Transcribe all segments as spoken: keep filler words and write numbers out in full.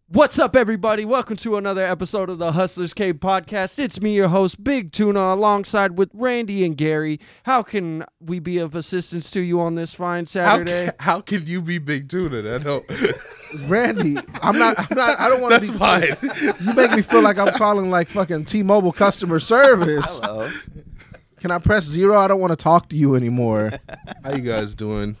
What's up, everybody? Welcome to another episode of the Hustlers Cave podcast. It's me, your host, Big Tuna, alongside with Randy and Gary. How can we be of assistance to you on this fine Saturday? How can, how can you be Big Tuna? I don't. Randy, I'm not. I'm not. I don't want to That's be. fine. You make me feel like I'm calling like fucking T-Mobile customer service. Hello. Can I press zero? I don't want to talk to you anymore. How you guys doing?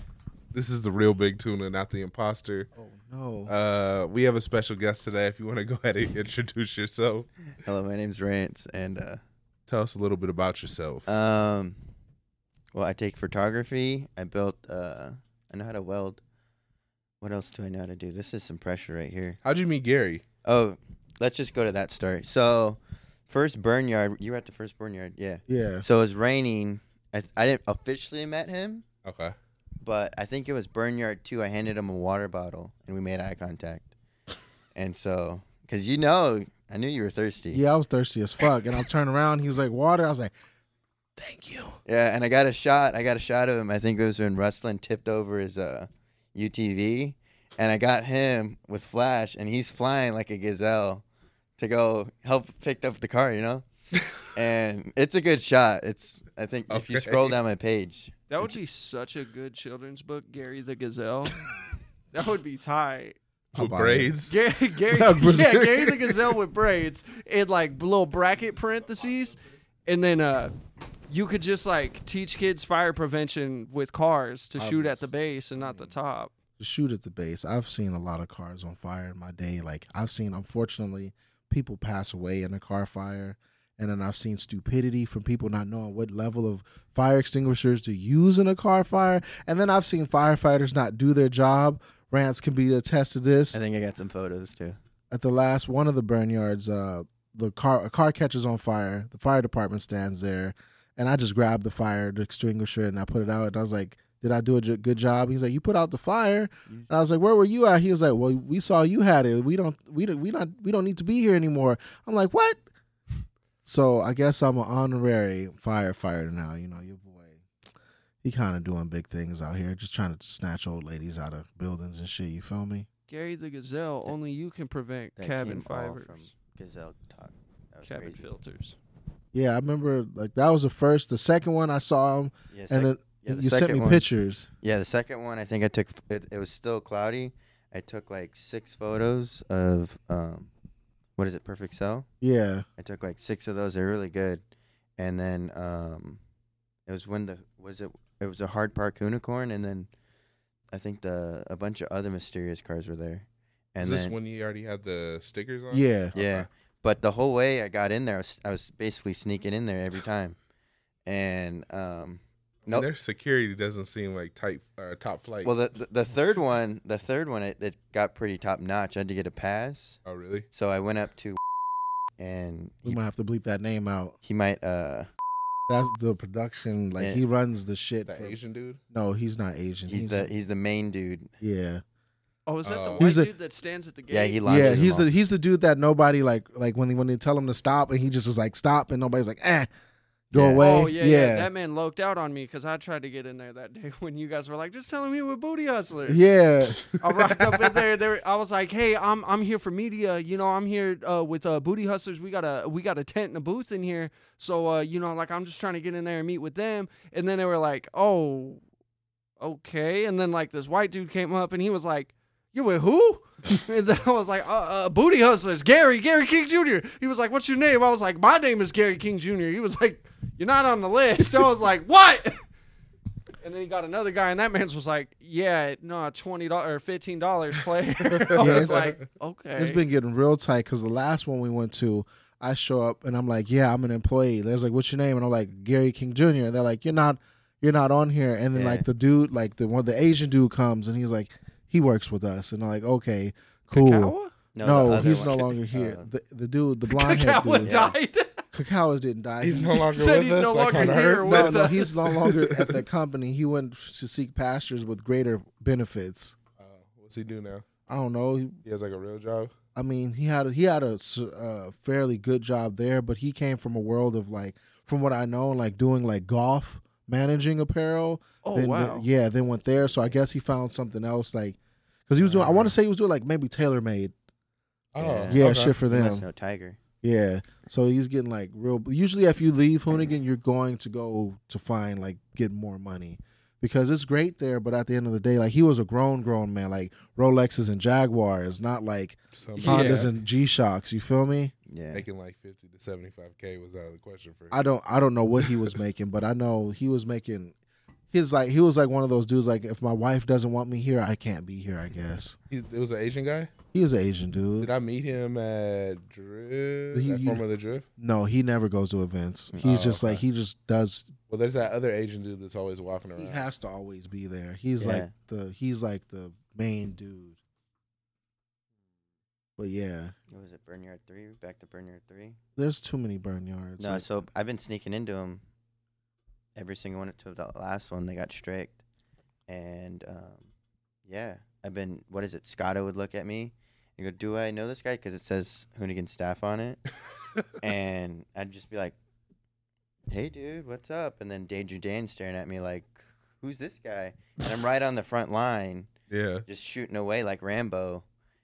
This is the real Big Tuna, not the imposter. Oh no. Uh, we have a special guest today. If you want to go ahead and introduce yourself, Hello, my name's Rance, and uh, tell us a little bit about yourself. um, well, I take photography. I built. Uh, I know how to weld. What else do I know how to do? This is some pressure right here. How'd you meet Gary? Oh, let's just go to that story. So, first burn yard. You were at the first burn yard, yeah. Yeah. So it was raining. I th- I didn't officially met him, Okay. but I think it was burn yard two. I handed him a water bottle, and we made eye contact. And so, because you know, I knew you were thirsty. Yeah, I was thirsty as fuck, and I turned around. He was like, "Water." I was like, "Thank you." Yeah, and I got a shot. I got a shot of him. I think it was when Rustlin tipped over his uh, U T V, and I got him with flash, and he's flying like a gazelle to go help pick up the car, you know. And it's a good shot. It's I think if you Okay. scroll down my page, That would be such a good children's book, Gary the Gazelle. That would be tight. I'll With buy braids. Gary, Gary, yeah, Gary the Gazelle with braids in like little bracket parentheses, and then uh, you could just like teach kids fire prevention with cars to shoot at the base and not the top. To shoot at the base. I've seen a lot of cars on fire in my day. Like I've seen, unfortunately, people pass away in a car fire. And then I've seen stupidity from people not knowing what level of fire extinguishers to use in a car fire. And then I've seen firefighters not do their job. Rance can be attest to this. I think I got some photos too. At the last one of the burn yards, uh, the car a car catches on fire. The fire department stands there, and I just grabbed the fire extinguisher and I put it out. And I was like, "Did I do a j- good job?" He's like, "You put out the fire." And I was like, "Where were you at?" He was like, "Well, we saw you had it. We don't, we don't, we don't, we don't need to be here anymore." I'm like, "What?" So I guess I'm an honorary firefighter now. You know, your boy, he kind of doing big things out here, just trying to snatch old ladies out of buildings and shit. You feel me? Gary the Gazelle, only you can prevent That cabin came all fires, from Gazelle talk. That was cabin crazy. filters. Yeah, I remember like that was the first. The second one I saw him, Yeah, and sec- then yeah, the you sent second me one- pictures. Yeah, the second one I think I took. It, it was still cloudy. I took like six photos of um, what is it? Perfect Cell. Yeah, I took like six of those. They're really good. And then um, it was when the was it? It was a Hard Park Unicorn, and then I think the a bunch of other mysterious cars were there. And Is this then when you already had the stickers on? yeah. yeah, Okay. but the whole way I got in there, I was, I was basically sneaking in there every time. And um, And nope. their security doesn't seem like type or top flight. Well, the, the the third one, the third one, it, it got pretty top notch. I had to get a pass. oh, really? So I went up to, and We he, might have to bleep that name out. he might. Uh, That's the production. Like Yeah. he runs the shit. The for- Asian dude? No, he's not Asian. he's the he's the main dude. yeah, Oh, is that the Oh. white He's a- dude that stands at the gate? Yeah, he yeah. launches He's them the he's the dude that nobody like like when they, when they tell him to stop and he just is like stop and nobody's like eh, go Yeah. away. Oh, yeah, yeah, That man loked out on me because I tried to get in there that day when you guys were like, just telling me we're booty hustlers. yeah. I rocked up in there. there. I was like, hey, I'm I'm here for media. You know, I'm here uh, with uh, Booty Hustlers. We got a we got a tent and a booth in here. So, uh, you know, like I'm just trying to get in there and meet with them. And then they were like, oh, okay. And then like this white dude came up and he was like, you with who? And then I was like, uh, uh, Booty Hustlers, Gary, Gary King Junior He was like, what's your name? I was like, my name is Gary King Junior He was like, you're not on the list. I was like, what? And then he got another guy, and that man's was like, yeah, no, twenty dollars or fifteen dollars player. I Yeah, was it's- like, okay. It's been getting real tight because the last one we went to, I show up and I'm like, yeah, I'm an employee. They're like, what's your name? And I'm like, Gary King Junior And they're like, you're not, you're not on here. And then Yeah. like the dude, like the one, the Asian dude comes and he's like, he works with us. And I'm like, okay, cool. Kakawa? No, No, the other he's one. no longer here. Uh, the the dude, the blonde haired Kakawa dude. died. Kakawa didn't die. He's He- no longer Said with he's us. no like longer on here Earth? with no, no, us. he's no longer at the company. He went to seek pastures with greater benefits. Oh, what's he do now? I don't know. He- He has like a real job? I mean, he had a, he had a s- uh, fairly good job there, but he came from a world of like, from what I know, like doing like golf managing apparel. Oh, then, wow. then- yeah, then went there. So I guess he found something else, like, because he was doing. I want to say he was doing like maybe TaylorMade Oh, Yeah, okay. shit for You must them. know Tiger. Yeah. So he's getting like real. Usually, if you leave Hoonigan, you're going to go to find like get more money because it's great there. But at the end of the day, like he was a grown, grown man, like Rolexes and Jaguars, not like So Yeah. Hondas and G Shocks. You feel me? Yeah. making like fifty to seventy-five K was out of the question for him. I don't. I don't know what he was making, but I know he was making. His like he was like one of those dudes. Like if my wife doesn't want me here, I can't be here. I guess He, it was an Asian guy. he was an Asian dude. Did I meet him at Drift? He- at you- Formula Drift? No, he never goes to events. He's Oh, just like okay. he just does. Well, there's that other Asian dude that's always walking around. He has to always be there. He's Yeah. like the he's like the main dude. But yeah, What was it? Burnyard three. Back to Burnyard three. there's too many burn yards. No, Like, so I've been sneaking into them. Every single one to the last one, they got strict, and um, yeah, I've been. What is it? Scotto would look at me and go, "Do I know this guy?" Because it says Hoonigan staff on it, and I'd just be like, "Hey, dude, what's up?" And then Danger Dan staring at me like, "Who's this guy?" And I'm right on the front line, Yeah. just shooting away like Rambo,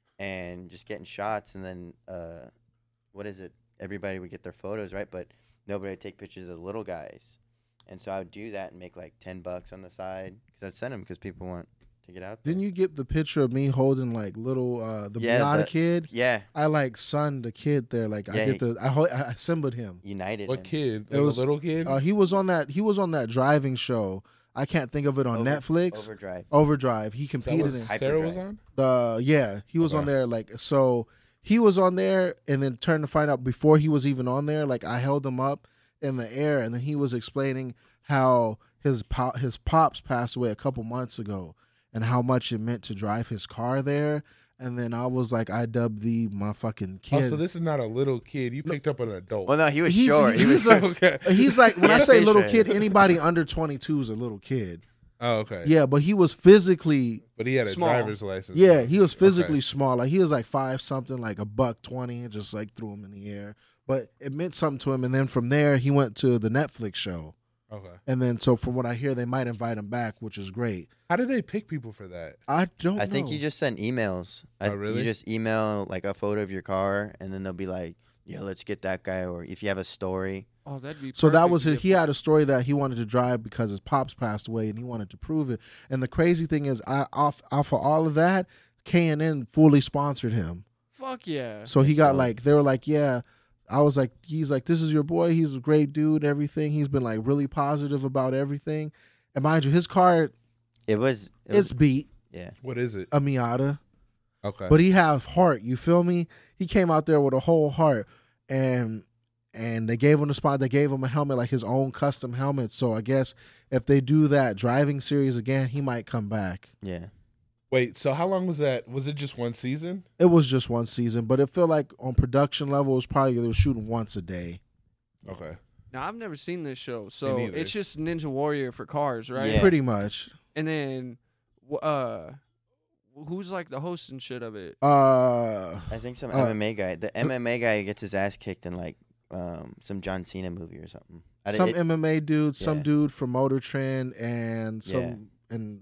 and just getting shots. And then, uh, what is it? Everybody would get their photos, right? But nobody would take pictures of the little guys. And so I would do that and make like ten bucks on the side because I'd send them because people want to get out there. didn't you get the picture of me holding like little uh the Yeah, Miata the- kid? Yeah, I like sunned the kid there. Like I Yeah, did he- the I ho- I assembled him. United. What him. kid? It Like was- a little kid? Uh, he was on that he was on that driving show. I can't think of it on Over- Netflix. Overdrive. Overdrive. He Is that competed what in. Sarah was Hyperdrive. on? Uh, yeah, he was on Okay. there. Like so, he was on there, and then turned to find out before he was even on there. Like I held him up in the air, and then he was explaining how his pop, his pops passed away a couple months ago, and how much it meant to drive his car there. And then I was like, I dubbed the my fucking kid. Oh, so this is not a little kid. You picked up an adult. Well, no, he was He's- short. He he's was like- okay. He's like when I Yeah, say fish little right. kid, anybody under twenty-two is a little kid. Oh, okay. Yeah, but he was physically But he had a Small. driver's license. Yeah, he was Okay. physically small. Like he was like five something, like a buck twenty, and just like threw him in the air. But it meant something to him. And then from there, he went to the Netflix show. Okay. And then, so from what I hear, they might invite him back, which is great. How did they pick people for that? I don't. I think know. you just send emails. I, Oh, really? You just email like a photo of your car, and then they'll be like, "Yeah, let's get that guy." Or if you have a story, Oh, that'd be. So that perfect was to his. get He for- had a story that he wanted to drive because his pops passed away, and he wanted to prove it. And the crazy thing is, I off off of all of that, K and N fully sponsored him. Fuck yeah. So he That's got dope. like they were like, yeah. I was like, he's like, this is your boy. He's a great dude. Everything. He's been like really positive about everything. And mind you, his car it was. It it's was beat yeah. What is it? a Miata, Okay. but he has heart. You feel me? He came out there with a whole heart, and and they gave him the spot. They gave him a helmet, like his own custom helmet. So I guess if they do that driving series again, he might come back. Yeah. Wait, so how long was that? Was it just one season? It was just one season, but it felt like on production level, it was probably they were shooting once a day. Okay. Now I've never seen this show, so neither. it's just Ninja Warrior for cars, right? Yeah. Pretty much. And then, wh- uh, who's like the host and shit of it? Uh, I think some Uh, M M A guy. The M M A guy gets his ass kicked in like um, some John Cena movie or something. I some did, it, M M A dude, some yeah. dude from Motor Trend, and some Yeah. and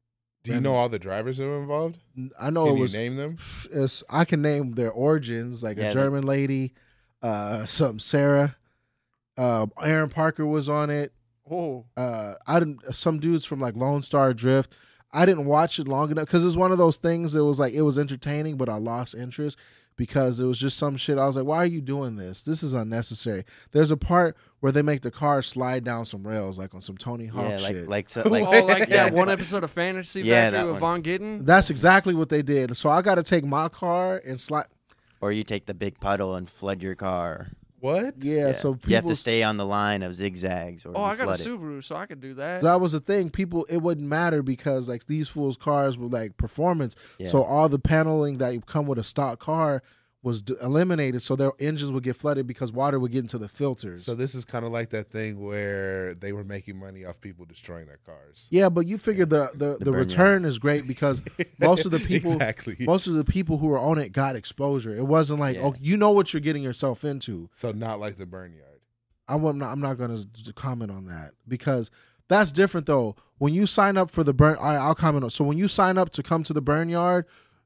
Do you know all the drivers that were involved? I know Can it you was. name them? It's, I can name their origins, like Yeah, a they- German lady, uh, some Sarah, uh, Aaron Parker was on it. Oh, Uh, I didn't. Some dudes from like Lone Star Drift. I didn't watch it long enough because it was one of those things. It was like it was entertaining, but I lost interest because it was just some shit. I was like, "Why are you doing this? This is unnecessary." There's a part where they make the car slide down some rails, like on some Tony Hawk yeah, like shit. like so, like oh, like yeah. that one episode of Fantasy Yeah, Factory that with one. Von Gittin. That's exactly what they did. So I got to take my car and slide. Or you take the big puddle and flood your car. What? Yeah, so people, you have to stay on the line of zigzags or Oh, you I got a flood it. Subaru, so I could do that. that was the thing. People, it wouldn't matter because like these fools' cars were like performance. Yeah. So all the paneling that come with a stock car was d- eliminated. So their engines would get flooded because water would get into the filters. So this is kind of like that thing where they were making money off people destroying their cars. yeah, but you figure the the, the, burn return is great because most of the people exactly. most of the people who were on it got exposure. It wasn't like, Yeah. oh, you know what you're getting yourself into. So not like the burn yard. I'm not, I'm not going to comment on that because that's different though. When you sign up for the burn, all right, I'll comment on. So when you sign up to come to the burn yard,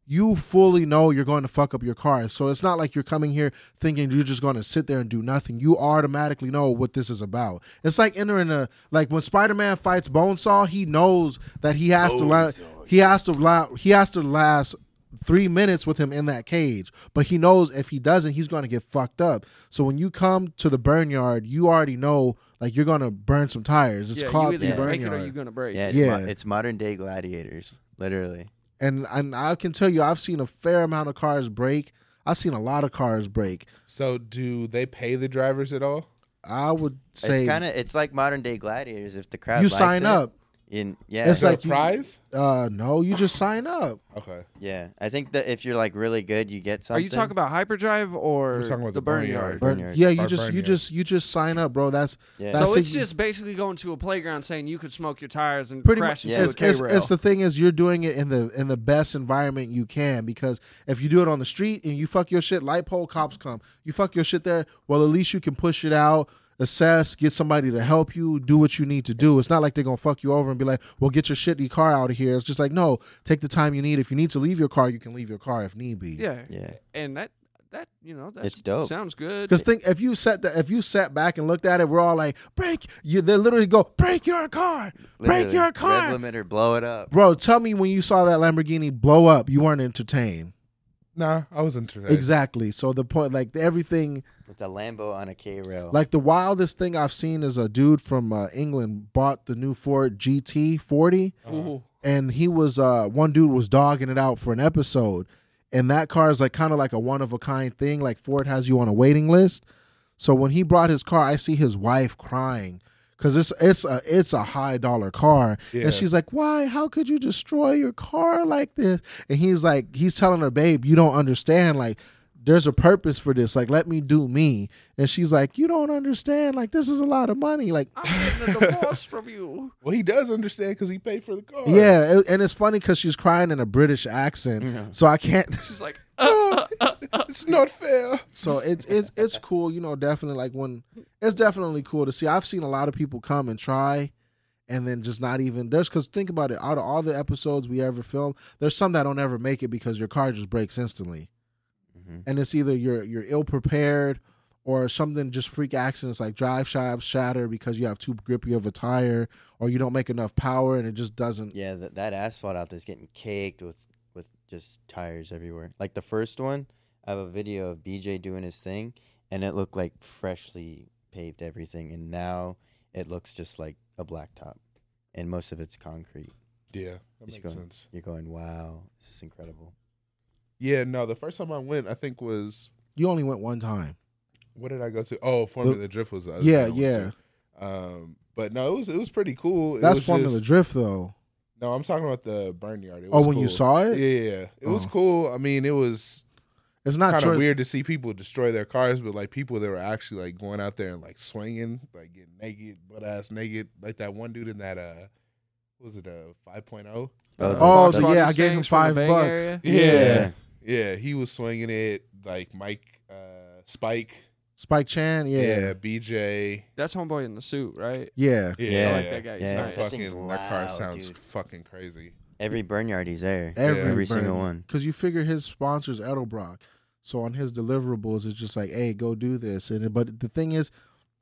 you fully know you're going to fuck up your car. So it's not like you're coming here thinking you're just going to sit there and do nothing. You automatically know what this is about. It's like entering a like when Spider-Man fights Bonesaw, he knows that he has to la- he has to la- he has to last three minutes with him in that cage. But he knows if he doesn't, he's going to get fucked up. So when you come to the burn yard, you already know like you're going to burn some tires. It's yeah, called you the either burn break it yard. or you're gonna break. Yeah, it's, Yeah. Mo- it's modern day gladiators, literally. And and I can tell you, I've seen a fair amount of cars break. I've seen a lot of cars break. So do they pay the drivers at all? I would say It's kind of it's like modern day gladiators. If the crowd you likes sign it, up. in yeah, It's Is there like a you- prize? Uh, no, you just sign up. Okay. yeah. I think that if you're like really good, you get Are something. you talking about hyperdrive or We're talking about the the burn burn yard. yard? Burn Burn- yard. yeah, you Or just burn you yard. just you just sign up, bro. That's Yeah. that's So it. it's just basically going to a playground saying you could smoke your tires and pretty crash much. Yeah. into It's, a it's, K-rail. it's the thing is you're doing it in the in the best environment you can, because if you do it on the street and you fuck your shit, light pole cops come. You fuck your shit there. Well, at least you can push it out. Assess, get somebody to help you, do what you need to do. It's not like they're gonna fuck you over and be like, well, get your shitty car out of here. It's just like, no, take the time you need. If you need to leave your car, you can leave your car if need be. yeah, Yeah. and that that you know that's It's dope. Sounds good. Because think if you set the, if you sat back and looked at it, we're all like, break you. They literally go, break your car, break Literally, your car, Red limiter, blow it up. bro. Tell me when you saw that Lamborghini blow up, you weren't entertained. Nah, I was entertained. Exactly. So the point, like everything, It's a Lambo on a K rail. like the wildest thing I've seen is a dude from uh, England bought the new Ford G T forty, Ooh. and he was uh, one dude was dogging it out for an episode, and that car is like kind of like a one of a kind thing. Like Ford has you on a waiting list. So when he brought his car, I see his wife crying because it's it's a it's a high dollar car, Yeah. and she's like, "Why? How could you destroy your car like this?" And he's like, he's telling her, "Babe, you don't understand. Like, there's a purpose for this. Like, let me do me." And she's like, "You don't understand. Like, this is a lot of money. Like, I'm getting a divorce from you. Well, he does understand because he paid for the car. yeah." It- and it's funny because she's crying in a British accent, Yeah. so I can't. She's like, Oh, it's not fair. So it's it's it's cool, you know. Definitely, like when it's definitely cool to see. I've seen a lot of people come and try, and then just not even there's because think about it. Out of all the episodes we ever filmed, there's some that don't ever make it because your car just breaks instantly, Mhm. and it's either you're you're ill prepared or something just freak accidents like drive shafts shatter because you have too grippy of a tire or you don't make enough power and it just doesn't. Yeah, that, that asphalt out there's getting caked with with just tires everywhere. Like the first one, I have a video of B J doing his thing, and it looked like freshly paved everything, and now it looks just like a blacktop, and most of it's concrete. Yeah, that Just makes going- sense. You're going, wow, this is incredible. Yeah, no, the first time I went, I think was You only went one time. what did I go to? Oh, Formula Drift was the other Yeah, thing I yeah. went to. Um, but no, it was it was pretty cool. It That's was Formula just- Drift though. No, I'm talking about the burn yard. It Oh, was when you cool. saw it, Yeah, yeah, yeah. It was Oh. cool. I mean, it was it's not kind true. of weird to see people destroy their cars, but like people that were actually like going out there and like swinging, like getting naked, butt ass naked, like that one dude in that uh, what was it a five point oh? Oh, Oh, Fox the- Body yeah, I gave him Mustangs from the five Bay bucks. Area. Yeah, yeah, he was swinging it like Mike, uh, Spike, Spike Chan, yeah, yeah, B J, That's homeboy in the suit, right? yeah. yeah, Yeah. I like that guy. He's Yeah. nice. That thing's fucking that car loud, sounds dude. fucking crazy. Every burn yard he's there. Every, Every single one. Because you figure his sponsor's Edelbrock, so on his deliverables, it's just like, hey, go do this. And but the thing is,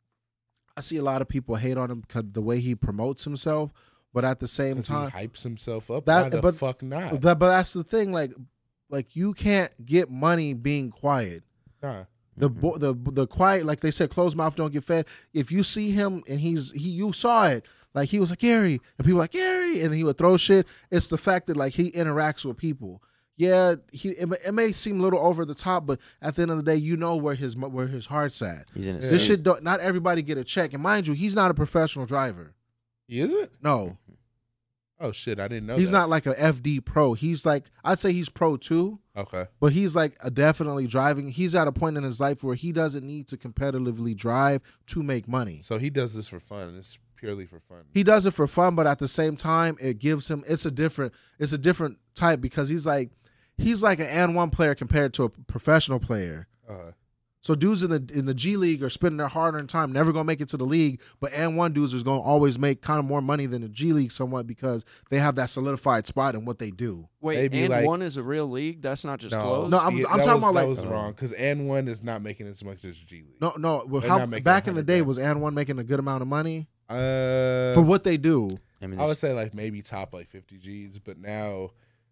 I see a lot of people hate on him because the way he promotes himself, but at the same 'Cause time, he hypes himself up. That- Why the but- fuck not? that, but that's the thing, like, like you can't get money being quiet. Nah. The Mhm. bo- the the quiet, like they said, closed mouth don't get fed. If you see him and he's he, you saw it, like he was like Gary, and people were like Gary, and he would throw shit. It's the fact that like he interacts with people. Yeah, he it, may- it may seem a little over the top, but at the end of the day, you know where his where his heart's at. He's in a Yeah. This suit. shit don't. Not everybody get a check, and mind you, he's not a professional driver. He isn't? No, Oh shit, I didn't know he's that. not like a F D pro. He's like I'd say he's pro too. Okay. But he's like a definitely driving. He's at a point in his life where he doesn't need to competitively drive to make money. So he does this for fun. It's purely for fun. He does it for fun, but at the same time, it gives him it's a different it's a different type because he's like he's like an N one player compared to a professional player. Uh, So dudes in the in the G League are spending their hard-earned time, never gonna make it to the league. But and one dudes is gonna always make kind of more money than the G League somewhat because they have that solidified spot in what they do. Wait, Maybe and like- one is a real league? That's not just No, closed? No, I'm- yeah, I'm that talking was, about, that like- was wrong because and one is not making as much as G League. No, no. Well, They're how not making back in the one hundred day grand. was and one making a good amount of money Uh, for what they do? I mean, I would there's- say like maybe top like fifty G's, but now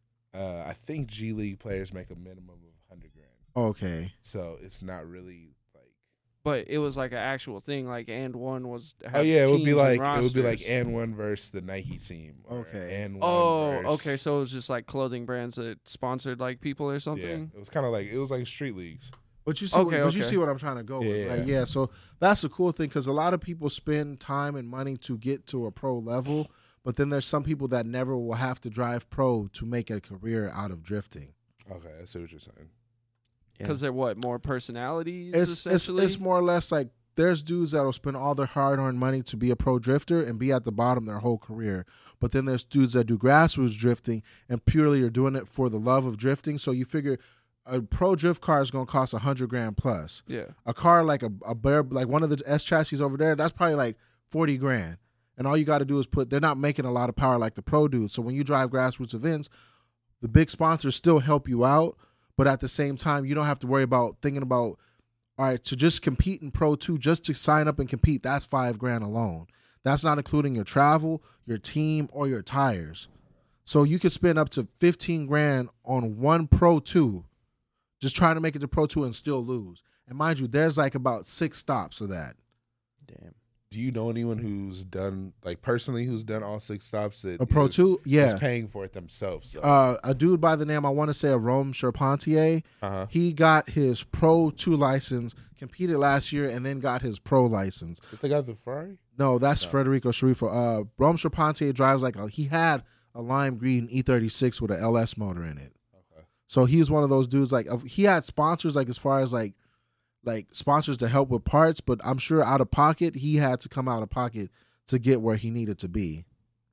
uh, I think G League players make a minimum of one hundred grand. Okay. So it's not really like. But it was like an actual thing. Like, and one was. Oh had yeah, it would be teams and like it would be like rosters. and one versus the Nike team. Or Okay. and one Oh, versus, okay. So it was just like clothing brands that sponsored like people or yeah, something. it was kind of like it was like street leagues. But you see, Okay, what, but you okay. see what I'm trying to go with, Yeah. right? Yeah. So that's the cool thing because a lot of people spend time and money to get to a pro level, but then there's some people that never will have to drive pro to make a career out of drifting. Okay, I see what you're saying. yeah. Because they're what? More personalities, It's it's essentially? it's more or less like there's dudes that'll spend all their hard-earned money to be a pro drifter and be at the bottom their whole career. But then there's dudes that do grassroots drifting and purely are doing it for the love of drifting. So you figure a pro drift car is going to cost a hundred grand plus. Yeah. A car like a, a bear, like one of the S chassis over there, that's probably like forty grand. And all you got to do is put, they're not making a lot of power like the pro dudes. So when you drive grassroots events, the big sponsors still help you out. But at the same time, you don't have to worry about thinking about, all right, to just compete in Pro two, just to sign up and compete, that's five grand alone. That's not including your travel, your team, or your tires. So you could spend up to fifteen grand on one Pro two, just trying to make it to Pro two and still lose. And mind you, there's like about six stops of that. Damn. Do you know anyone who's done like personally who's done all six stops that A Pro is- two, is yeah. paying for it themselves? So. Uh, a dude by the name, I want to say, of Rome Charpentier, Uh-huh. he got his Pro two license, competed last year, and then got his Pro license. Did they got the Ferrari? No, that's No. Federico Sharifo. Uh, Rome Charpentier drives like a, he had a lime green E thirty-six with an L S motor in it. Okay. So he was one of those dudes. Like of- he had sponsors, like as far as like like sponsors to help with parts, but I'm sure out of pocket he had to come out of pocket to get where he needed to be.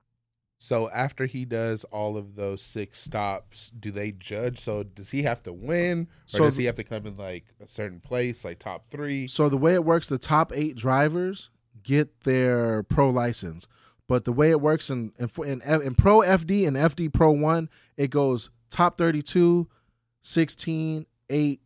So after he does all of those six stops, do they judge? So does he have to win, or So does th- he have to come in like a certain place, like top three? So the way it works, the top eight drivers get their pro license, but the way it works in in, in, in Pro F D and F D Pro One, it goes top thirty-two, sixteen, eight,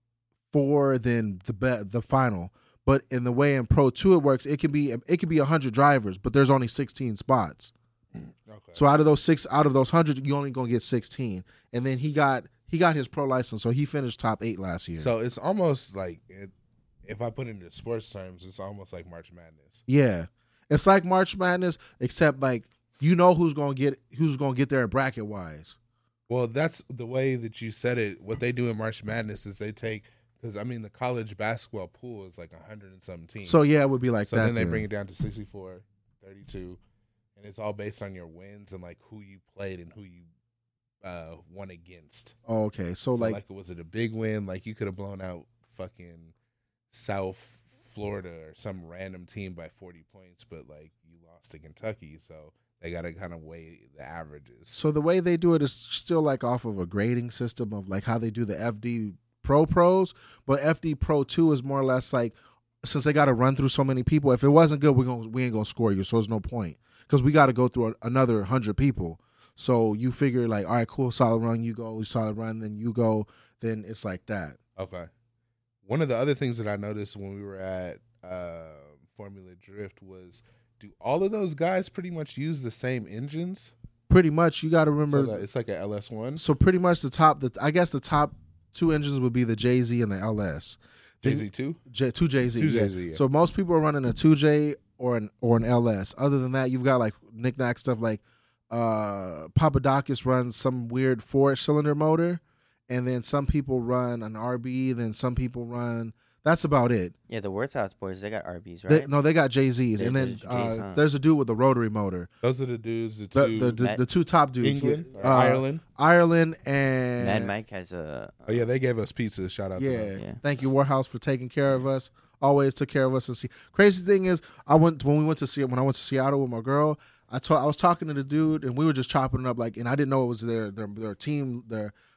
four, then the be- the final. But in the way in Pro Two it works, it can be it can be a hundred drivers, but there's only sixteen spots. Okay. So out of those six, out of those hundred, you only gonna get sixteen. And then he got he got his pro license, so he finished top eight last year. So it's almost like it, if I put it into sports terms, it's almost like March Madness. yeah, it's like March Madness, except like you know who's gonna get who's gonna get there bracket wise. Well, that's the way that you said it. What they do in March Madness is they take, because I mean the college basketball pool is like a hundred and some teams. So yeah, it would be like so that. then they bring it down to sixty-four, thirty-two, and it's all based on your wins and like who you played and who you uh, won against. Oh, okay, so, So like, like, was it a big win? Like you could have blown out fucking South Florida or some random team by forty points, but like you lost to Kentucky, so they got to kind of weigh the averages. so the way they do it is still like off of a grading system of like how they do the F D Pro Pros, but F D Pro Two is more or less like since they got to run through so many people. If it wasn't good, we're gonna we ain't gonna score you, so there's no point because we got to go through a, another hundred people. So you figure like, all right, cool, solid run, you go, solid run, then you go, then it's like that. Okay. One of the other things that I noticed when we were at uh, Formula Drift was, do all of those guys pretty much use the same engines? Pretty much, you got to So remember. that it's like a L S one. So pretty much the top, the I guess the top two engines would be the J Z and the L S. J Z two? J, two J Z. Two yeah. J Z, yeah. So most people are running a two J or an or an L S. Other than that, you've got like knick-knack stuff like uh, Papadakis runs some weird four cylinder motor, and then some people run an R B. Then some people run. That's about it. Yeah, the Werthouse boys, they got R Bs, right? They, no, they got J Zs, They- and then there's Js, uh, huh? there's a dude with a rotary motor. Those are the dudes, the The two, the, the, Matt- the two top dudes, England, yeah. or Uh, Ireland. Ireland, and Mad Mike has a. Oh, yeah, they gave us pizza. Shout out to Yeah. them. Yeah. Thank you, Warhouse, for taking care of us. Always took care of us. And see, crazy thing is, I went when we went to see when I went to Seattle with my girl. I told I was talking to the dude, and we were just chopping it up like, and I didn't know it was their their their team their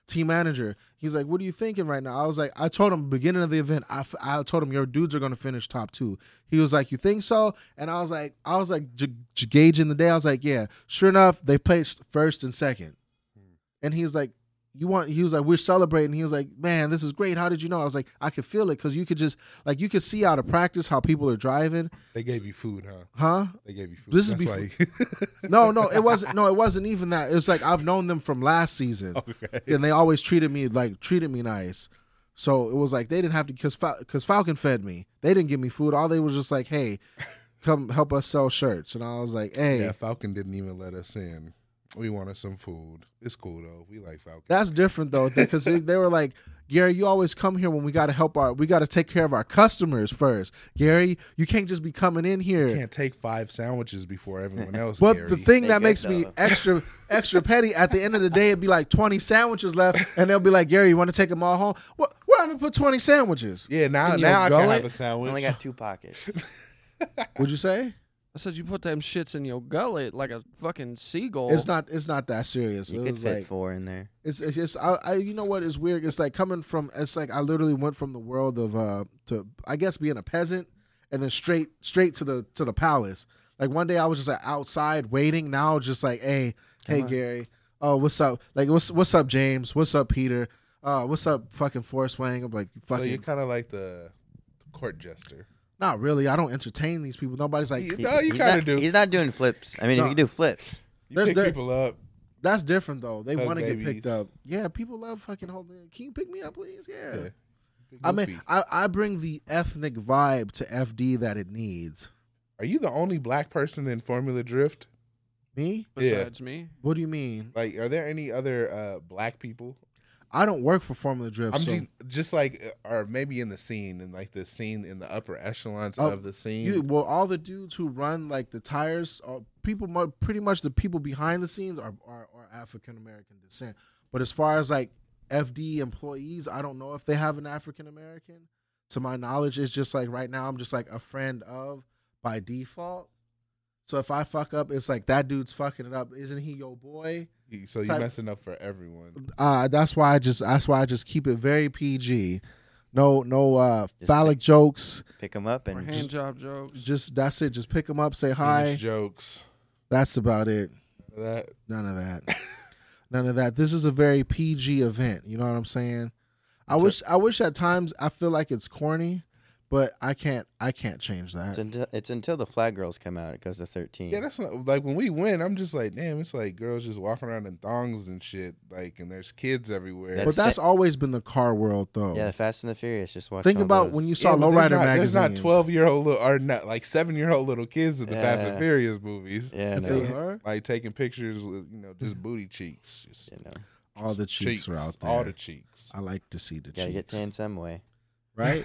team manager. He's like, what are you thinking right now? I was like, I told him beginning of the event, I, f- I told him your dudes are going to finish top two. He was like, you think so? And I was like, I was like j- j- gauging the day. I was like, yeah, sure enough, they placed first and second. And he was like, you want, he was like, we're celebrating. He was like, man, this is great. How did you know? I was like, I could feel it because you could just, like, you could see out of practice how people are driving. They gave you food, huh? Huh? They gave you food. This is That's before- why- No, no, it wasn't. No, it wasn't even that. It was like I've known them from last season, Okay. and they always treated me like treated me nice. So it was like they didn't have to because because Falcon fed me. They didn't give me food. All they was just like, hey, come help us sell shirts, and I was like, hey, Yeah, Falcon didn't even let us in. We wanted some food. It's cool though. We like Falcon. that's different though because they, they were like, Gary, you always come here when we got to help our, we got to take care of our customers first. Gary, you can't just be coming in here. You can't take five sandwiches before everyone else. But Gary. the thing They that get makes me though. extra extra petty at the end of the day, it'd be like twenty sandwiches left, and they'll be like, Gary, you want to take them all home? What? Where I'm gonna put twenty sandwiches? yeah, now In your now I can gullet? have a I sandwich. only got two pockets. Would you say? I said you put them shits in your gullet like a fucking seagull. It's not. It's not that serious. You it could was fit like four in there. it's. It's just. I, I. You know what is weird? It's like coming from. It's like I literally went from the world of uh to I guess being a peasant, and then straight straight to the to the palace. Like one day I was just like outside waiting. Now just like, hey, hey on. Gary. Oh, what's up? Like what's what's up, James? What's up, Peter? Uh, what's up, fucking Forrest Wang? I'm like, So fucking. you're kind of like the court jester. Not really. I don't entertain these people. Nobody's like, You- He- No, you he's kinda not- do. He's not doing flips. I mean, No. if you do flips, You There's- pick there- people up. that's different though. They Hug want to get babies. picked up. Yeah, people love fucking holding. Can you pick me up, please? Yeah. Yeah. Big I mean, goofy. I, I bring the ethnic vibe to F D that it needs. Are you the only black person in Formula Drift? Me? besides me. What do you mean? Like, are there any other uh, black people? I don't work for Formula Drift. I'm so ju- just like, uh, or maybe in the scene, in like the scene in the upper echelons Oh, of the scene. you, well, all the dudes who run like the tires, are people, mu- pretty much the people behind the scenes are are, are African American descent. But as far as like F D employees, I don't know if they have an African American. To my knowledge, it's just like right now I'm just like a friend of by default. So if I fuck up, it's like that dude's fucking it up. Isn't he your boy? You- so you're type- messing up for everyone. Uh, that's why I just that's why I just keep it very P G. No no uh, Just phallic pick- jokes. pick them up Or and hand job jokes. Just that's it. Just pick them up, say English hi. jokes. That's about it. That None of that. None of that. This is a very P G event. You know what I'm saying? I wish I wish at times I feel like it's corny, but I can't I can't change it's that. until, it's until the flag girls come out. It goes to thirteen. yeah, that's not, like when we win. I'm just like, damn, it's like girls just walking around in thongs and shit. Like, and there's kids everywhere. That's- But that's always been the car world though. yeah, the Fast and the Furious. Just watch. Think all about those. when you saw Yeah, but there's Lowrider not, magazines. There's not twelve year old or not like seven year old little kids in the Fast and Yeah. Furious movies. Yeah, If no, they you are, Like taking pictures with, you know, just booty cheeks. Just know, all the cheeks, are out there. All the cheeks. I like to see the gotta get cheeks. tan some way. Right?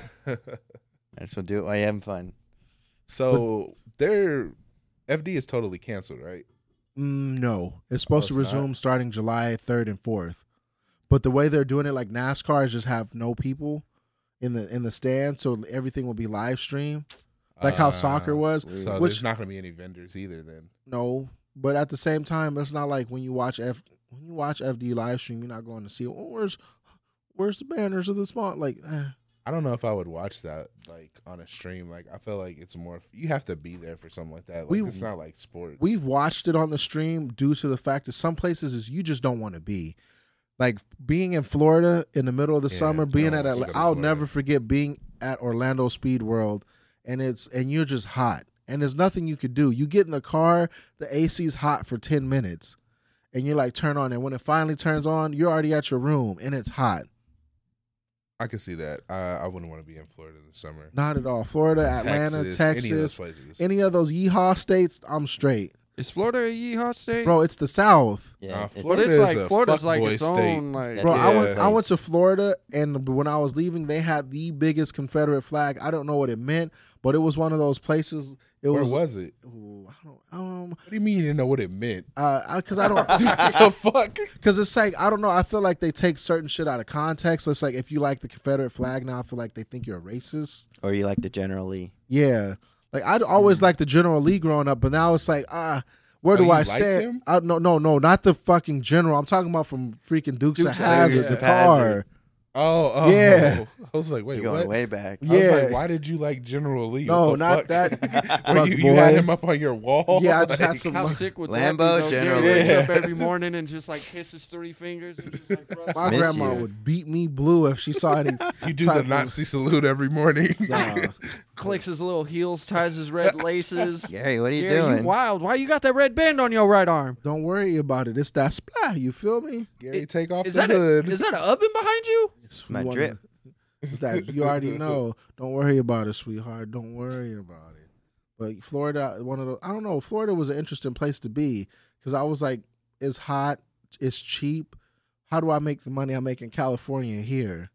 I just will do it while you're having fun. So their F D is totally canceled, right? Mm, no, it's supposed Oh, to it's not? resume starting July third and fourth. But the way they're doing it, like NASCAR, is just have no people in the in the stand, so everything will be live streamed, like how Uh, soccer was. So Which- there's not going to be any vendors either. Then No, but at the same time, it's not like when you watch F when you watch F D live stream, you're not going to see, oh, where's where's the banners of the spot? Like, eh. I don't know if I would watch that like on a stream. Like I feel like it's more you have to be there for something like that. Like, We- it's not like sports. We've watched it on the stream due to the fact that some places is you just don't want to be. Like being in Florida in the middle of the Yeah, summer, it's being nice at to go Atla- to I'll Florida. never forget being at Orlando Speed World, and it's and you're just hot, and there's nothing you could do. You get in the car, the A C's hot for ten minutes, and you like turn on, and when it finally turns on, you're already at your room, and it's hot. I can see that. I, I wouldn't want to be in Florida in the summer. Not at all. Florida, Atlanta, Texas, Texas, any of those places. any of those yeehaw states, I'm straight, Is Florida a yeehaw state? bro. It's the South. Yeah, Nah, it's- but Florida it's is like a Florida's like fuckboy its state. own like. Bro, I Yeah. went I went to Florida, and when I was leaving, they had the biggest Confederate flag. I don't know what it meant, but it was one of those places. It Where was, was it? Ooh, I don't um What do you mean you didn't know what it meant? uh because I, don't the fuck? because it's like I don't know. I feel like they take certain shit out of context. It's like if you like the Confederate flag now, I feel like they think you're a racist. or you like the General Lee. Yeah, like I'd always liked the General Lee growing up, but now it's like ah. Where Oh, do you I liked stand? him? I, no, no, no, not the fucking general. I'm talking about from freaking Dukes, Dukes of of Hazzard, Hazzard. the Hazzard. car. Oh, oh, Yeah. I was like, wait, You're going what? way back. I was Yeah. like, why did you like General Lee? No, What the not fuck? that. Were Fuck you, you had boy. him up on your wall? Yeah, I just had Like, some- How sick would Lambo, that be? though? General Gary wakes Lee. up every morning and just like kisses three fingers and just like rubs My Miss grandma you. would beat me blue if she saw any. You do the type of- Nazi salute every morning. Nah. clicks his little heels, ties his red laces. Gary, what are you Gary, doing? you wild. Why you got that red band on your right arm? Don't worry about it. It's that splat. You feel me? Gary, take off Is the that a, hood. is that an oven behind you? It's My we wanna- drip. It's that you already know. Don't worry about it, sweetheart. Don't worry about it. But Florida, one of the I don't know. Florida was an interesting place to be because I was like, it's hot, it's cheap. How do I make the money I make in California here?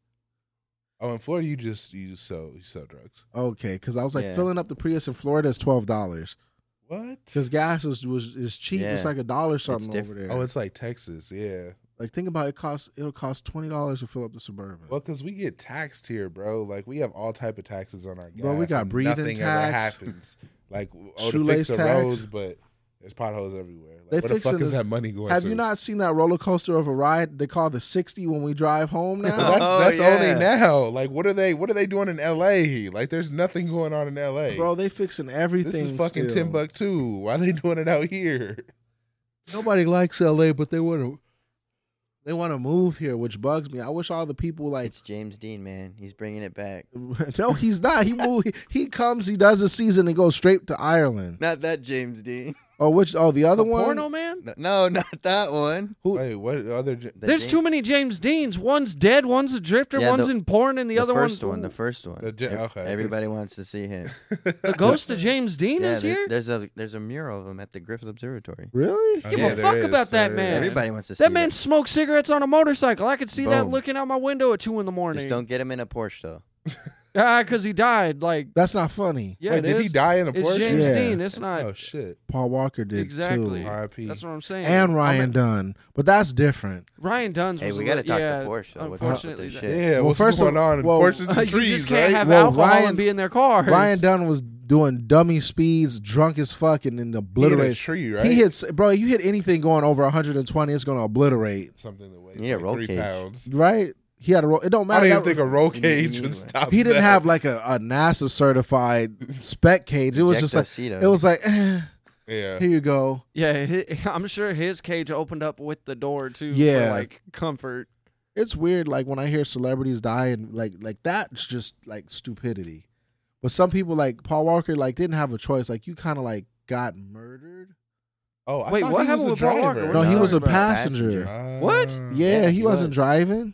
Oh, in Florida, you just you just sell you sell drugs. Okay, because I was like Yeah. filling up the Prius in Florida is twelve dollars What? because gas is was is cheap. It's Yeah. like a dollar something over different. there. Oh, it's like Texas, yeah. Like think about it, costs it'll cost twenty dollars to fill up the Suburban. Well, because we get taxed here, bro. Like we have all type of taxes on our gas. Bro, we got and breathing nothing tax. ever happens. Like oh, to Shoelace fix the tax. roads, but there's potholes everywhere. Like, They where the fixing fuck is the- that money going? Have to? you not seen that roller coaster of a ride they call the sixty when we drive home now? That's, Oh, that's yeah. only now. Like, what are they? What are they doing in L A? Like, there's nothing going on in L A. Bro, they fixing everything. this is fucking still. Timbuktu. Why are they doing it out here? Nobody likes L A, but they want to. They want to move here, which bugs me. I wish all the people like. It's James Dean, man. He's bringing it back. No, he's not. He move. He, he comes. He does a season and goes straight to Ireland. Not that James Dean. Oh, which? Oh, the other The one. porno man? No, no, not that one. Who- Wait, what other? j- The There's James- too many James Deans. One's dead, one's a drifter, Yeah, one's the- in porn, and the, The other first one's one. The first one. The Ja- Ev- okay. Everybody wants to see him. the ghost of James Dean yeah, is there- here. there's a there's a mural of him at the Griffith Observatory. Really? Oh, Give yeah, a there fuck is, about that there man. is. Everybody wants to see That man smoked cigarettes on a motorcycle. I could see that Boom. looking out my window at two in the morning. Just don't get him in a Porsche though. Ah, because he died. Like, That's not funny. yeah, Wait, it did he is. die in a It's Porsche? James Yeah. Dean. It's not. Oh shit! Paul Walker did Exactly. too, R I P. That's what I'm saying. and I Ryan mean, Dunn, but that's different. Ryan Dunn's. Hey, was we a got to li- talk yeah, to Porsche though. What's up with Unfortunately, this that- shit? Yeah, Well, what's first of- going on? in well, Porsches and you trees, just can't right? have Well, alcohol Ryan- and be in their cars. Ryan Dunn was doing dummy speeds, drunk as fuck, and then He hit a obliterate. tree, right? He hits, bro. You hit anything going over one hundred twenty, it's going to obliterate, something that weighs You need a like roll three cage. pounds. right? He had a roll. It don't I matter. don't even That- think a roll You need- cage you would need stop. he didn't that. have like a, a NASA certified spec cage. It was just like Ejectocito. it was like, eh, Yeah. here you go. Yeah, hi- I'm sure his cage opened up with the door too. Yeah. for like comfort. It's weird, like when I hear celebrities die and like like that's just like stupidity. But some people like Paul Walker like didn't have a choice. Like you kind of like got murdered. Oh, I Wait, thought what he happened was a with Paul Walker? driver. No, he No, was a about passenger. passenger. What? Ah. Yeah, Yeah, he, he wasn't was. driving.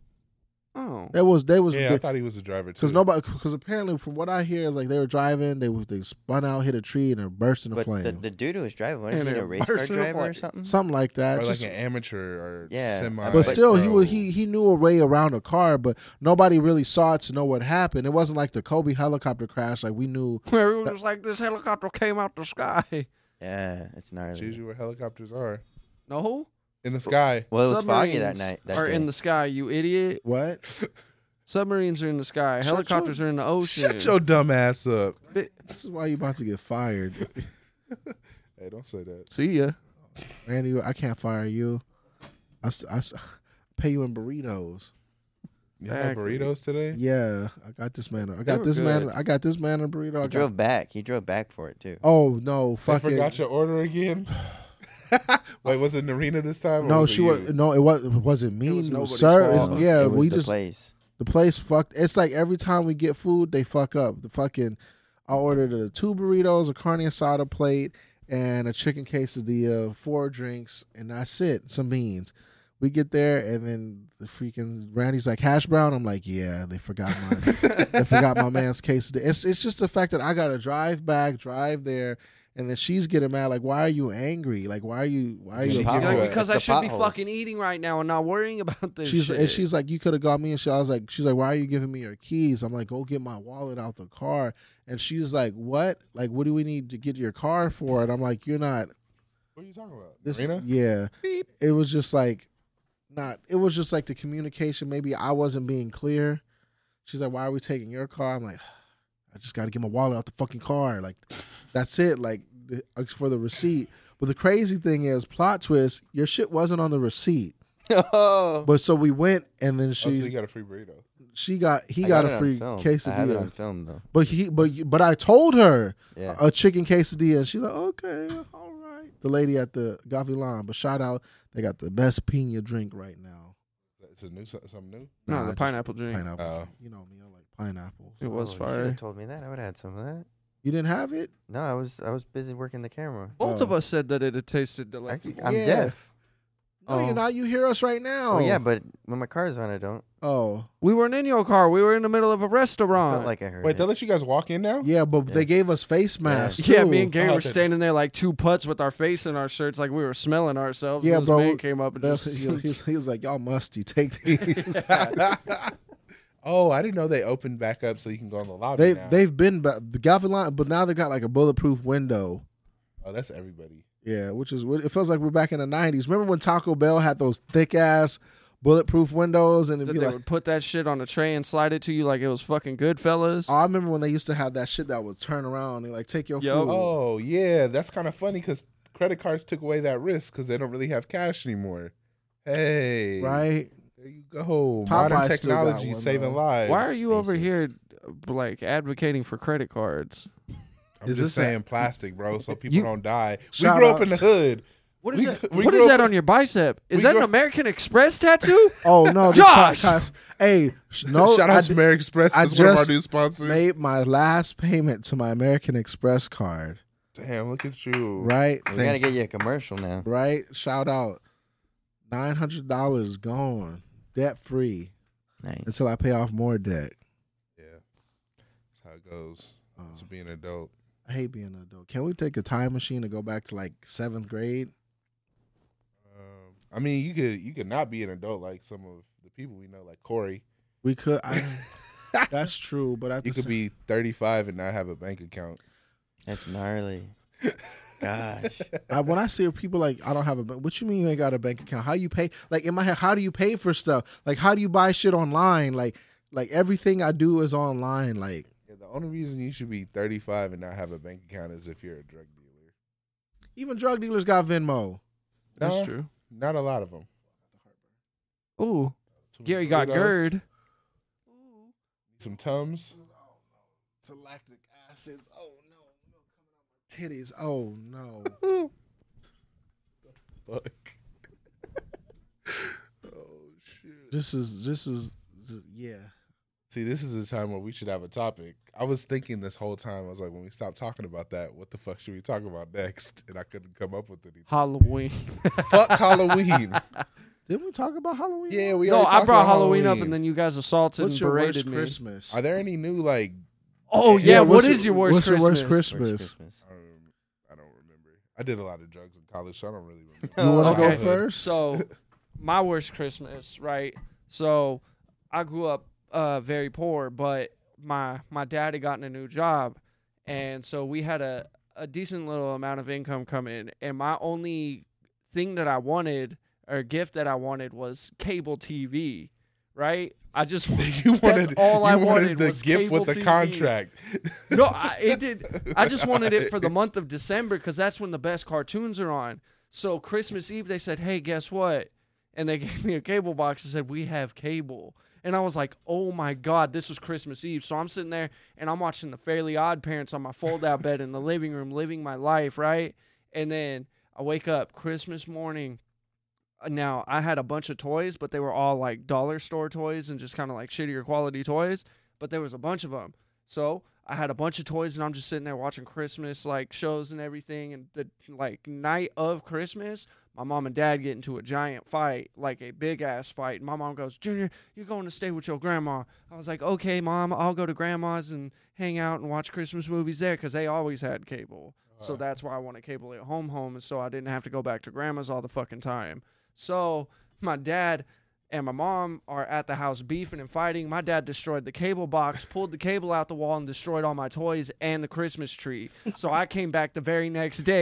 Oh, That was they was Yeah, I thought he was a driver too. because nobody because apparently from what I hear is like they were driving, they was they spun out, hit a tree, and it burst into But flame. the, the dude who was driving, what is And he, it a race car burst into driver or flame. something? Something like that. or Just- like an amateur or Yeah, semi. but But still, he pro. was he he knew a way around a car, but nobody really saw it to know what happened. It wasn't like the Kobe helicopter crash. Like we knew. where it was like this helicopter came out the sky. Yeah, it's It's gnarly. usually where helicopters are No, in the sky. Well, it was foggy that Submarines night. That are day. in the sky. You idiot. What? Submarines are in the sky. Shut Helicopters are in the ocean. Shut your dumb ass up. This is why you about to get fired, Hey, don't say that. See ya. Randy. I can't fire you. I, s- I s- pay you in burritos. You had Exactly. burritos today? Yeah, I got this man. I They got were this man. good. I got this man a burrito. I He got, drove back. He drove back for it too. oh no, I fucking forgot your order again. Wait, was it Narina this time? Or no. was She it was you? no. It was. It wasn't me, It was nobody's sir. fault. It's- yeah, it was we the just place. the place fucked. It's like every time we get food, they fuck up. The fucking. I ordered a two burritos, a carne asada plate, and a chicken quesadilla, four drinks, and that's it. Some beans. We get there, and then the freaking Randy's like hash brown. I'm like, yeah, they forgot my they forgot my man's quesadilla. It's it's just the fact that I gotta drive back, drive there, and then she's getting mad. Like, why are you angry? Like, why are you why are She you? give Like, you a- because it's I the should be potholes. fucking eating right now and not worrying about this She's shit. and she's like, you could have got me, and she I was like, she's like, why are you giving me your keys? I'm like, go get my wallet out the car, and she's like, what? Like, what do we need to get your car for? And I'm like, you're not. What are you talking about? This, Narina? yeah, Beep. it was just like, not. It was just like the communication. Maybe I wasn't being clear. She's like, why are we taking your car? I'm like, I just got to get my wallet out the fucking car. Like, that's it. Like, the- for the receipt. But the crazy thing is, plot twist, your shit wasn't on the receipt. Oh, But so we went, and then Oh, so you she got a free burrito. she got he I got, it a on free film. I have it quesadilla. on film though. But he but but I told her Yeah. a chicken quesadilla, and she's like, okay, all right. The lady at the Gavilan, but shout out, they got the best pina drink right now. It's a new something new. No, Nah, the just pineapple drink. Pineapple. Oh. You know me, I like pineapple. It was Oh, You should fire. have told me that. I would have had some of that. You didn't have it? No, I was I was busy working the camera. Both Oh. of us said that it had tasted I, delightful. I'm Yeah. deaf. No, Oh. you're not. You hear us right now. Oh yeah, but when my car's on, I don't. Oh, We weren't in your car. We were in the middle of a I restaurant. felt like I heard Wait, it. they let you guys walk in now? yeah, but Yeah. they gave us face masks. yeah, too. me and Gary Oh, were okay. standing there like two putts with our face in our shirts, like we were smelling ourselves. Yeah, and this bro, man came up and That's, just he, he- he was like, y'all musty. Take these. Oh, I didn't know they opened back up so you can go in the lobby they now. they've been ba- the Gavilan, but now they got like a bulletproof window. Oh, that's everybody. Yeah, which is it feels like we're back in the nineties. Remember when Taco Bell had those thick ass bulletproof windows, and it'd that be they like, would put that shit on a tray and slide it to you like it was fucking Goodfellas. oh, I remember when they used to have that shit that would turn around and like take your Yup. food. Oh, yeah, that's kind of funny because credit cards took away that risk because they don't really have cash anymore. Hey, Right? there you go. Popeye Modern still got technology one, saving though. lives. Why are you over basic. here uh, like advocating for credit cards? I'm Is just this a- saying plastic, bro, so people You- don't die. Shout we grew out up in the to- hood. What is We- that? we What grew is up that in- on your bicep? Is we that grew an up- American Express tattoo? Oh no, this Josh! podcast. Hey, sh- no, Shout I out to d- American Express. I It's one of our just new sponsors. made my last payment to my American Express card. Damn, look at you. Right? We Thank gotta you. get you a commercial now. Right? Shout out. Nine hundred dollars gone, debt free Nice. until I pay off more debt. Yeah, that's how it goes. Um, To be an adult. I hate being an adult. Can we take a time machine and go back to like seventh grade? Um, I mean, you could you could not be an adult like some of the people we know, like Corey. We could. I, that's true, but at You the could same- be thirty-five and not have a bank account. That's gnarly. Gosh. I, when I see people like I don't have a bank, what you mean you ain't got a bank account? How you pay? Like in my head, how do you pay for stuff? Like how do you buy shit online? Like like everything I do is online. Like Yeah, the only reason you should be thirty-five and not have a bank account is if you're a drug dealer. even drug dealers got Venmo. That's No, true. Not a lot of them. Ooh, Some Gary got Doritos, GERD. Some Tums. To lactic acids. Oh no, milk coming out my titties. Oh no. Fuck. Oh shit. This is this is yeah. See, this is the time where we should have a topic. I was thinking this whole time. I was like, when we stop talking about that, what the fuck should we talk about next? And I couldn't come up with anything. Halloween. Fuck Halloween. Didn't we talk about Halloween? Yeah, we. no, already I talked brought about Halloween, up, and then you guys assaulted What's and your berated worst me. Christmas? Are there any new like? Oh yeah, Yeah, what what's is your- your worst what's your Christmas? worst Christmas? First Christmas. Um, I don't remember. I did a lot of drugs in college, so I don't really remember. You want to Okay. go first? So, my worst Christmas, right? So, I grew up uh, very poor, but my my dad had gotten a new job, and so we had a a decent little amount of income come in, and my only thing that I wanted or gift that I wanted was cable T V, right? I just You that's wanted all you I wanted wanted the was gift cable with the T V. contract. No, I, it did. I just wanted it for the month of December because that's when the best cartoons are on. So Christmas Eve, they said, "Hey, guess what?" And they gave me a cable box and said, "We have cable." And I was like, "Oh my God, this was Christmas Eve." So I'm sitting there and I'm watching the Fairly Odd Parents on my fold-out bed in the living room, living my life, right? And then I wake up Christmas morning. Now, I had a bunch of toys, but they were all like dollar store toys and just kind of like shittier quality toys. But there was a bunch of them. So I had a bunch of toys, and I'm just sitting there watching Christmas like shows and everything. And the like night of Christmas, my mom and dad get into a giant fight, like a big ass fight. And my mom goes, "Junior, you're going to stay with your grandma." I was like, "Okay, Mom, I'll go to grandma's and hang out and watch Christmas movies there," because they always had cable. So that's why I wanted cable at home, home, so I didn't have to go back to grandma's all the fucking time. So my dad and my mom are at the house beefing and fighting. My dad destroyed the cable box, pulled the cable out the wall, and destroyed all my toys and the Christmas tree. So I came back the very next day,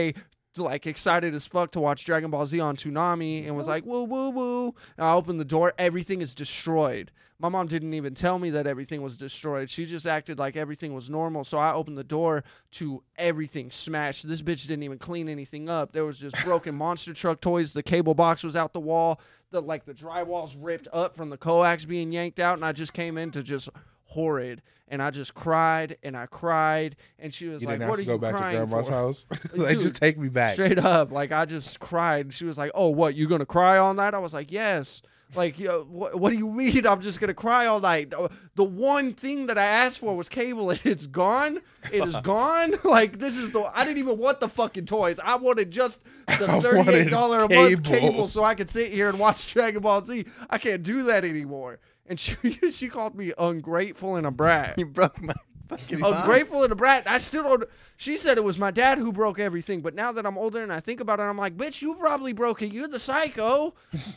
like excited as fuck to watch Dragon Ball Z on Toonami and was like, woo, woo, woo. And I opened the door. Everything is destroyed. My mom didn't even tell me that everything was destroyed. She just acted like everything was normal. So I opened the door to everything smashed. This bitch didn't even clean anything up. There was just broken monster truck toys. The cable box was out the wall. The like the drywall's ripped up from the coax being yanked out. And I just came in to just horrid. And I just cried and I cried. And she was You like, didn't what have are to go you back to crying grandma's for? house. Like, Dude, just take me back. Straight up. Like, I just cried. And she was like, oh, what, you going to cry all night? I was like, yes. Like, you know, what, what do you mean I'm just going to cry all night? The one thing that I asked for was cable, and it's gone. It is gone. Like, this is the... I didn't even want the fucking toys. I wanted just the I thirty-eight dollars wanted a month cable. cable so I could sit here and watch Dragon Ball Z. I can't do that anymore. And she she called me ungrateful and a brat. You broke my fucking box. Ungrateful and a brat. I still don't... She said it was my dad who broke everything, but now that I'm older and I think about it, I'm like, bitch, you probably broke it. You're the psycho.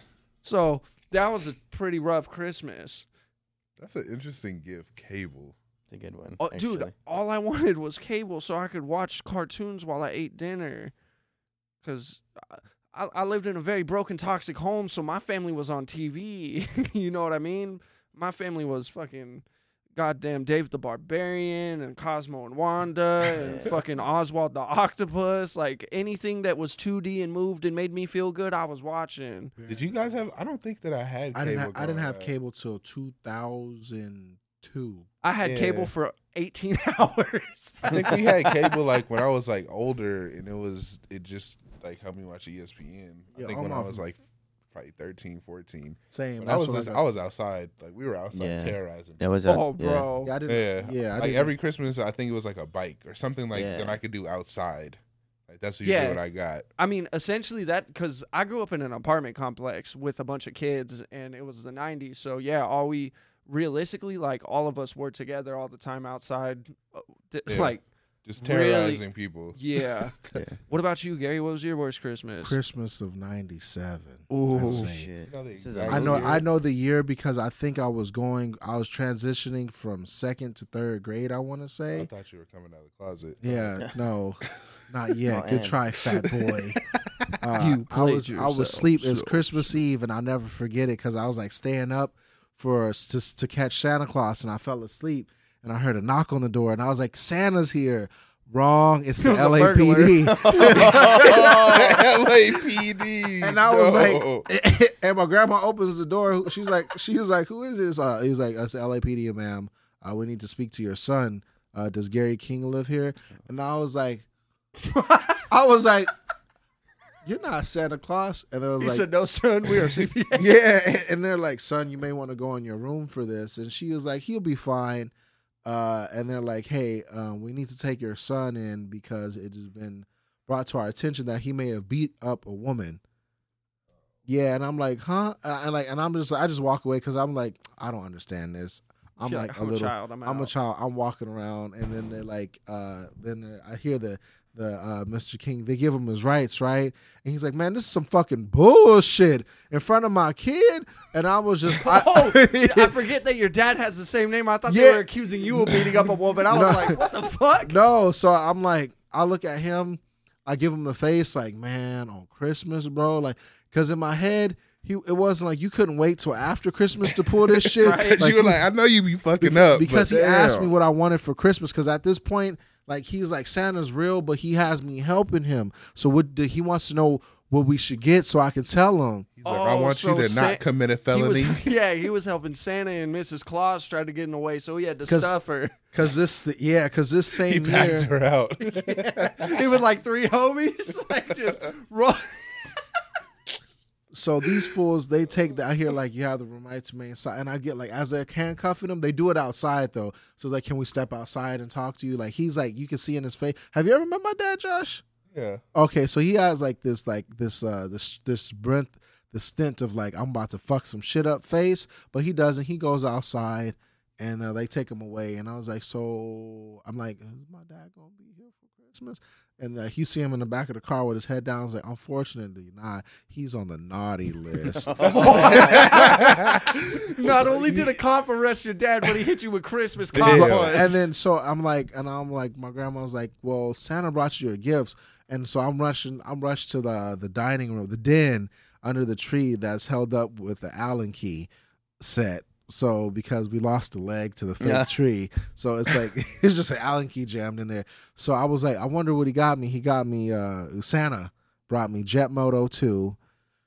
So... That was a pretty rough Christmas. That's an interesting gift, cable. It's a good one. Oh, dude, actually. all I wanted was cable so I could watch cartoons while I ate dinner. Because I, I lived in a very broken, toxic home, so my family was on T V. You know what I mean? My family was fucking goddamn Dave the Barbarian and Cosmo and Wanda and fucking Oswald the Octopus. Like, anything that was two D and moved and made me feel good, I was watching. Did you guys have? I don't think that I had. Cable I didn't. Ha- I didn't growing have up. cable till two thousand two. I had Yeah. cable for eighteen hours. I think we had cable like when I was like older, and it was it just like helped me watch E S P N. I Yeah, think all when I my- was like probably thirteen, fourteen. Same. But I That's was what just, I I, got. was outside. Like we were outside Yeah. terrorizing. That was Oh, a, yeah. bro. Yeah, I didn't. Yeah, Yeah, I like didn't- every Christmas, I think it was like a bike or something like Yeah. that I could do outside. Like that's usually Yeah. what I got. I mean, essentially that, because I grew up in an apartment complex with a bunch of kids, and it was the nineties. So, yeah, all we realistically, like, all of us were together all the time outside. uh, th- Yeah. Like, Just Really? terrorizing people. yeah. Yeah. What about you, Gary? What was your worst Christmas? Christmas of ninety-seven. Ooh. I'd Oh, say. shit. You know the This is exact I know. year. I know the year because I think I was going. I was transitioning from second to third grade. I want to I say. thought you were coming out of the closet. Yeah. No. Not yet. Oh, Good and- try, fat boy. Uh, You I played was I yourself was asleep. It was so Christmas Eve, and I'll never forget it because I was like staying up for us to to catch Santa Claus, and I fell asleep, and I heard a knock on the door, and I was like, "Santa's here." Wrong. It's the It was a L A P D. L A P D. And I was No. like, and my grandma opens the door. She's like, she was like, who is this? Uh, he's like, it's L A P D, ma'am. Uh, we need to speak to your son. Uh, does Gary King live here? And I was like, I was like, you're not Santa Claus. And I was He like, said, no, son, we are C P A. yeah. And they're like, son, you may want to go in your room for this. And she was like, he'll be fine. Uh, and they're like, hey, um, we need to take your son in because it has been brought to our attention that he may have beat up a woman. Yeah, and I'm like, huh? Uh, and like, and I'm just, I just walk away because I'm like, I don't understand this. I'm You're like, I'm a little, child. I'm, I'm a out. child. I'm walking around, and then they're like, uh, then I hear the the uh, Mister King. They give him his rights, right? And he's like, man, this is some fucking bullshit in front of my kid. And I was just, I, Oh, I forget that your dad has the same name. I thought they Yeah. were accusing you of beating up a woman. I was No. like, what the fuck? no. So I'm like, I look at him, I give him the face, like, man, on Christmas, bro, like, because in my head. He, it wasn't like you couldn't wait till after Christmas to pull this shit. Right. Because you were like, I know you be fucking up. because but he asked damn. me what I wanted for Christmas. Because at this point, like he's like Santa's real, but he has me helping him. So what he wants to know what we should get, so I can tell him. He's like, I Oh, want so you to Sa- not commit a He felony. was, yeah, he was helping Santa and Missus Claus try to get in the way, so he had to 'Cause- stuff her. Cause this, the, yeah, because this he same backed year, her out. He was like three homies, like just run. so these fools, they take the, I hear like, you have the right to remain inside, and I get like, as they're handcuffing him, they do it outside though. So it's like, can we step outside and talk to you? Like he's like, you can see in his face. Have you ever met my dad, Josh? Yeah. Okay, so he has like this, like this, uh, this, this Brent, the stint of like I'm about to fuck some shit up face, but he doesn't. He goes outside, and uh, they take him away. And I was like, so I'm like, is my dad gonna be here for Christmas? Christmas? And uh, you see him in the back of the car with his head down. I was like, unfortunately, nah, he's on the naughty list. Not only did a cop arrest your dad, but he hit you with Christmas Yeah. cop But- punch. and then so I'm like, and I'm like, my grandma was like, well, Santa brought you your gifts, and so I'm rushing, I'm rushed to the the dining room, the den under the tree that's held up with the Allen key set. So because we lost a leg to the fake Yeah. tree, so it's like it's just an Allen key jammed in there. So I was like, I wonder what he got me. He got me uh, Santa brought me Jet Moto two,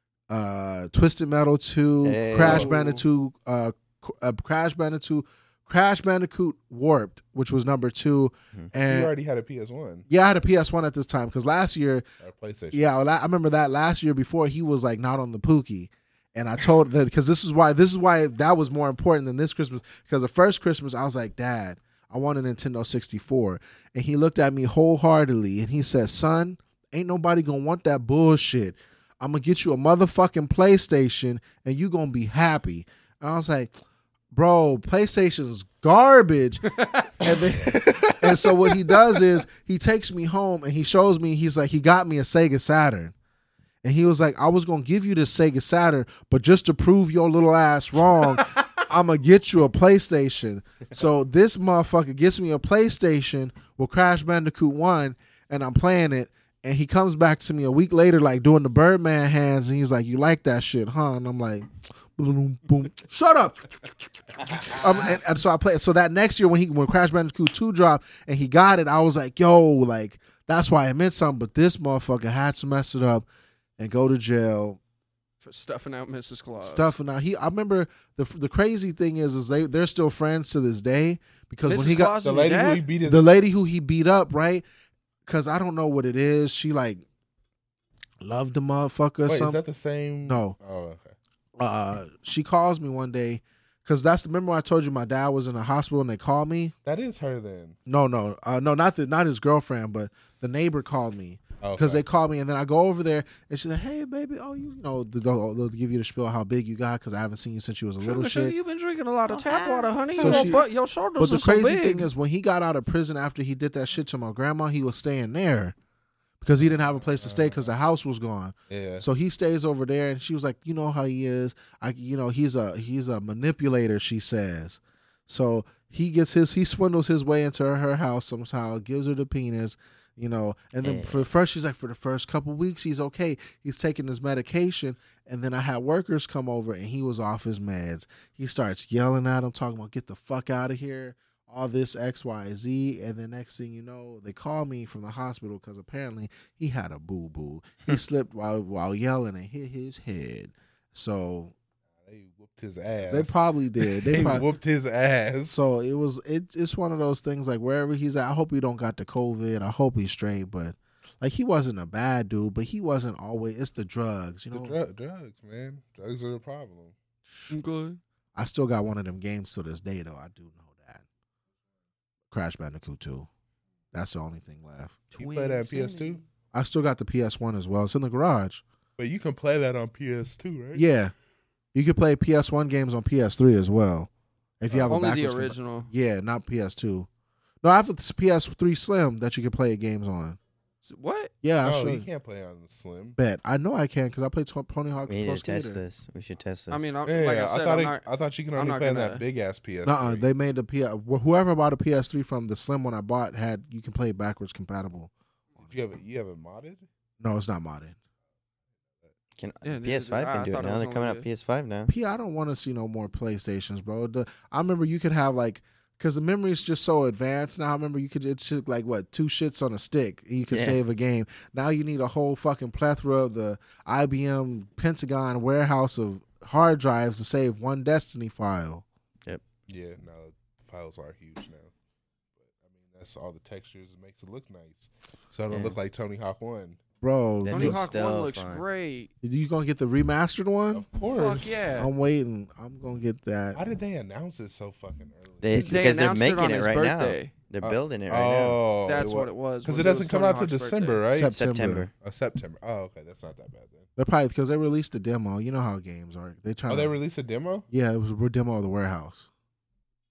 uh, Twisted Metal two, Hey. Crash Oh. Bandicoot, uh, C- uh, Crash Bandicoot, Crash Bandicoot Warped, which was number two, Mhm. you and already had a P S one yeah, I had a P S one at this time because last year, or a PlayStation. yeah, well, I remember that last year before he was like not on the Pookie. And I told that because this is why this is why that was more important than this Christmas. Because the first Christmas I was like, Dad, I want a Nintendo sixty-four, and he looked at me wholeheartedly and he said, "Son, ain't nobody gonna want that bullshit. I'm gonna get you a motherfucking PlayStation, and you gonna be happy." And I was like, "Bro, PlayStation's garbage." and then, and so what he does is he takes me home and he shows me. He's like, he got me a Sega Saturn. And he was like, I was going to give you this Sega Saturn, but just to prove your little ass wrong, I'm going to get you a PlayStation. So this motherfucker gets me a PlayStation with Crash Bandicoot one, and I'm playing it. And he comes back to me a week later, like doing the Birdman hands, and he's like, "You like that shit, huh?" And I'm like, boom, boom, shut up. um, and, and so I played. So that next year when he when Crash Bandicoot two dropped and he got it, I was like, yo, like that's why it meant something. But this motherfucker had to mess it up and go to jail. For stuffing out Missus Claus. Stuff and now he. I remember the the crazy thing is is they they're still friends to this day because Missus when he got Claus The and your lady who dad? he beat his the lady who he beat up, right? Because I don't know what it is. She like loved the motherfucker or Wait, is something. that the same? No. Oh, okay. uh, she calls me one day because that's the remember I told you my dad was in the hospital and they called me. That is her then. No, no, uh, no, not the not his girlfriend, but the neighbor called me because Okay. they called me and then I go over there and she's like, "Hey, baby, oh, you, you know, they'll, they'll give you the spiel how big you got because I haven't seen you since you was a little Sugar, sugar, shit." you've been drinking a lot of tap water, honey. So your, she- butt, your shoulders But the are so crazy big. thing is, when he got out of prison after he did that shit to my grandma, he was staying there because he didn't have a place to stay because the house was gone. Yeah. So he stays over there, and she was like, "You know how he is. I, you know, he's a he's a manipulator." She says. So he gets his he swindles his way into her, her house somehow, gives her the penis, you know, and then Yeah. for first she's like, for the first couple weeks he's okay. He's taking his medication, and then I had workers come over, and he was off his meds. He starts yelling at him, talking about, "Get the fuck out of here." All this X, Y, Z, and the next thing you know, they call me from the hospital because apparently he had a boo boo. He slipped while while yelling and hit his head. So They whooped his ass. they probably did. They They probably. whooped his ass. So it was. It, it's one of those things like wherever he's at. I hope he don't got the COVID. I hope he's straight. But like he wasn't a bad dude, but he wasn't always. It's the drugs, you The know. dru- drugs, man. Drugs are the problem. Okay. I still got one of them games to this day, though. I do know that. Crash Bandicoot two. That's the only thing left. You play that on P S two? I still got the P S one as well. It's in the garage. But you can play that on P S two, right? Yeah, you could play P S one games on P S three as well. If you have a Only the backwards compa- original. yeah, not P S two. No, I have a P S three Slim that you can play games on. What? Yeah, I'll No, show you you. can't play on the Slim. Bet I know I can because I played T- Tony Hawk We need Pro to test Skater. this. We should test this. I mean, I'm, Yeah, like I I, said, thought I'm it, not, I thought you can I'm only not play on gonna- that big ass P S. Nuh-uh, they made the P S. Whoever bought a P S three from the Slim one I bought had you can play it backwards compatible. you have it? You have it modded? No, it's not modded. Can Yeah, P S five I- I can do thought it it now? was They're coming only out a- P S five now. P, I don't want to see no more PlayStations, bro. The, I remember you could have like, because the memory is just so advanced now. I remember you could it took like what two shits on a stick, and you could Yeah. save a game. Now you need a whole fucking plethora of the I B M Pentagon warehouse of hard drives to save one Destiny file. Yeah, no, files are huge now. But I mean, that's all the textures. It makes it look nice. So it don't Yeah. look like Tony Hawk One. Bro, That Tony look, looks Hawk One still looks fine. great. you gonna get the remastered one? Of course. Fuck yeah. I'm waiting. I'm gonna get that. Why did they announce it so fucking early? They, They because they're announced it making on it his right now. birthday. They're Uh, building it right oh, That's it what wa- it was. Because was it doesn't was come Tony out to Hawk's December, birthday. right? now. September. September. Uh, September. Oh, okay, that's not that bad then. They're probably because they released the demo. You know how games are. They try. Oh, they released a demo. Yeah, it was a demo of the warehouse.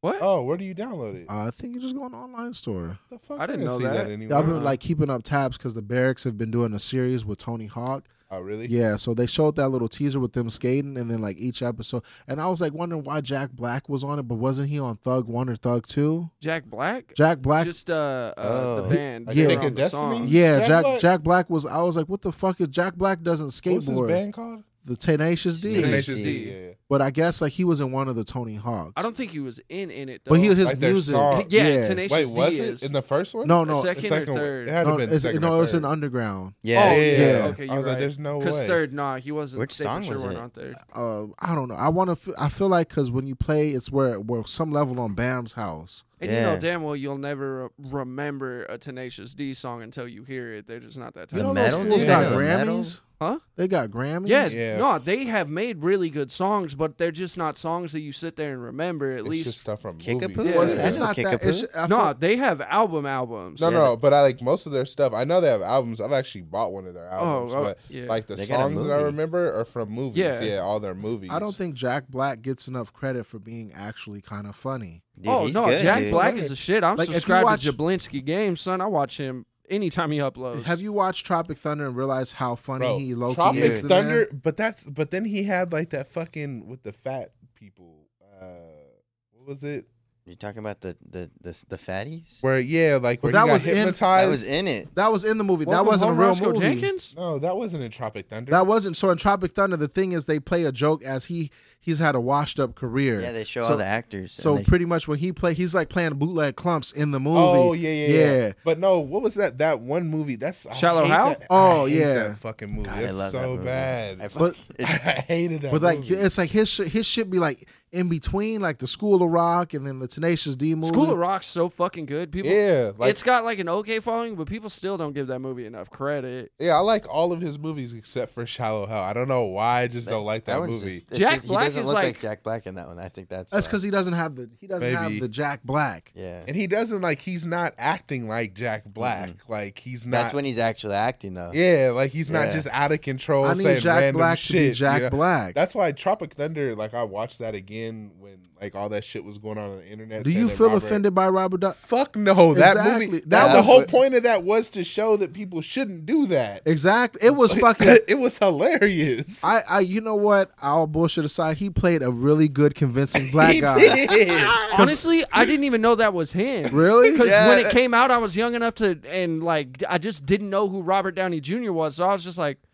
What? Oh, where do you download it? Uh, I think you just go on the online store. the fuck? I didn't know see that. that, Yeah, anymore. I've been Uh-huh. like keeping up tabs because the Barracks have been doing a series with Tony Hawk. Oh, really? Yeah, so they showed that little teaser with them skating, and then like each episode, and I was like wondering why Jack Black was on it, but wasn't he on Thug One or Thug Two? Jack Black? Jack Black, Just uh, uh Oh. the band. Like Yeah. They Dick were on of the Destiny? song. yeah, Jack Jack Black? Jack Black was. I was like, what the fuck is Jack Black doesn't What was his skateboard? band called? The Tenacious D. Tenacious Tenacious D. D. Yeah. But I guess like he was in one of the Tony Hawks. I don't think he was in in it though. But he his Like their music. song. yeah, yeah. Tenacious Wait, was D it is. in the first one? No, The no, second The or second one. third? It had to no, have been it's, second no, or it was in third. Underground. Yeah. Oh, yeah. yeah. Yeah. Okay, I you're was like, right. there's no Because way. third, nah, he wasn't. Which they for song sure was weren't it? on third. Uh, I don't know. I want to. I feel like because when you play, it's where where some level on Bam's house. And you know Yeah. damn well you'll never remember a Tenacious D song until you hear it. They're just not that You type. know of metal those fools dude? got Yeah, the metal? Grammys. Huh? They got Grammys. Yeah, Yeah. no, they have made really good songs, but they're just not songs that you sit there and remember. At It's least, just stuff from Kickapoo? movies. Yeah. Well, it's, Yeah. it's I know not that. Kickapoo. It's, I no, feel- they have album albums. No, Yeah, no, but I like most of their stuff. I know they have albums. I've actually bought one of their albums, oh, but yeah. like the They got a songs that I movie. remember are from movies. Yeah. Yeah, all their movies. I don't think Jack Black gets enough credit for being actually kind of funny. Dude, oh he's no, good, Jack dude. Black Like, is the shit. I'm like, if you subscribed watch- to Jablinski Games, son. I watch him anytime he uploads. Have you watched Tropic Thunder and realized how funny Bro, he low key Tropic is? in Thunder, there? but that's but then he had like that fucking with the fat people. Uh, what was it? You talking about the the the, the fatties? Where yeah, like Well, where that he got was in- hypnotized. That was in it. That was in the movie. Welcome that wasn't Home, a real Roscoe movie. Jenkins? No, that wasn't in Tropic Thunder. That wasn't. So in Tropic Thunder, the thing is they play a joke as he he's had a washed up career. Yeah, they show So- all the actors. and So they- pretty much when he play, he's like playing bootleg clumps in the movie. Oh yeah, yeah, yeah, Yeah. But no, what was that? That one movie. That's I Shallow hate Hal? that- Oh, I hate yeah. that fucking movie. God, I It's love that so movie. bad. I I, But- fuck- it- hated that. But like movie. it's like his sh- his shit be like in between, like the School of Rock and then the Tenacious D movie. School of Rock's so fucking good. People, yeah, like it's got like an okay following, but people still don't give that movie enough credit. yeah, I like all of his movies except for Shallow Hal. I don't know why. I just don't like that, one's movie. just- it's Jack just- he Black doesn't is look like- Jack Black in that one. I think that's That's why. because he doesn't have the he doesn't have Maybe. the Jack Black. yeah. And he doesn't like he's not acting like Jack Black. Like he's not. That's when he's actually acting though. yeah, like he's not Yeah. just out of control I saying need Jack random Black shit. to be you Jack know? Black. That's why Tropic Thunder. Like I watched that again when like all that shit was going on on the internet. Do saying you that feel Robert- offended by Robert? Du- Fuck no, that Exactly. movie. That That, the was whole what- point of that was to show that people shouldn't do that. exactly. It was fucking. it was hilarious. I, I, you know what? All bullshit aside, he played a really good, convincing black he guy. did. Honestly, I didn't even know that was him. Really? Because Yeah. when it came out, I was young enough to, and like, I just didn't know who Robert Downey Junior was. So I was just like,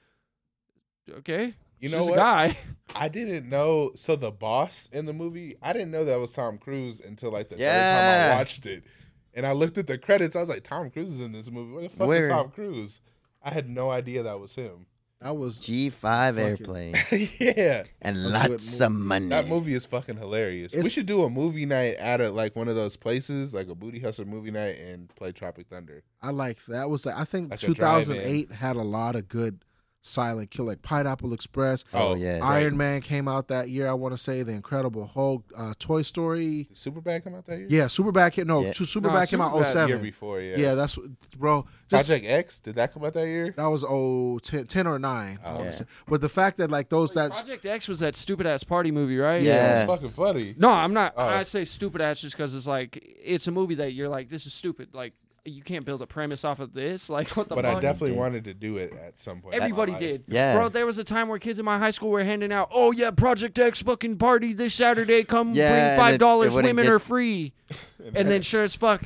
okay, You it's know just what? a guy. I didn't know. So the boss in the movie, I didn't know that was Tom Cruise until like the third Yeah. time I watched it. And I looked at the credits. I was like, Tom Cruise is in this movie. Where the fuck Where? is Tom Cruise? I had no idea that was him. That was. G five Fuck it. airplane yeah. and That's lots what of money. That movie is fucking hilarious. we It's- should do a movie night at a, like one of those places, like a Booty Hustler movie night, and play Tropic Thunder. I like that. Was I think Like a two thousand eight had a lot of good silent kill, like Pineapple Express. Oh, Oh, yeah. Iron Man came out that year. I want to say The Incredible Hulk, uh, Toy Story. Did Superbad come out that year? Yeah, Superbad came. No, Yeah. Superbad No, came out Superbad oh The year seven. before, yeah. Yeah, that's what- bro. Just, Project X, did that come out that year? that was oh ten, ten or nine. I Oh. wanna Yeah. say. But the fact that like those that's Project X was that stupid ass party movie, right? Yeah. It's fucking funny. No, I'm not. Oh. I say stupid ass just because it's like it's a movie that you're like, this is stupid. Like you can't build a premise off of this. Like what the But fuck? I definitely did. wanted to do it at some point. in my Everybody life. did. Yeah. Bro, there was a time where kids in my high school were handing out, oh yeah, Project X fucking party this Saturday. Come Yeah, bring and five it- dollars. it wouldn't Women get- are free. And then sure as fuck,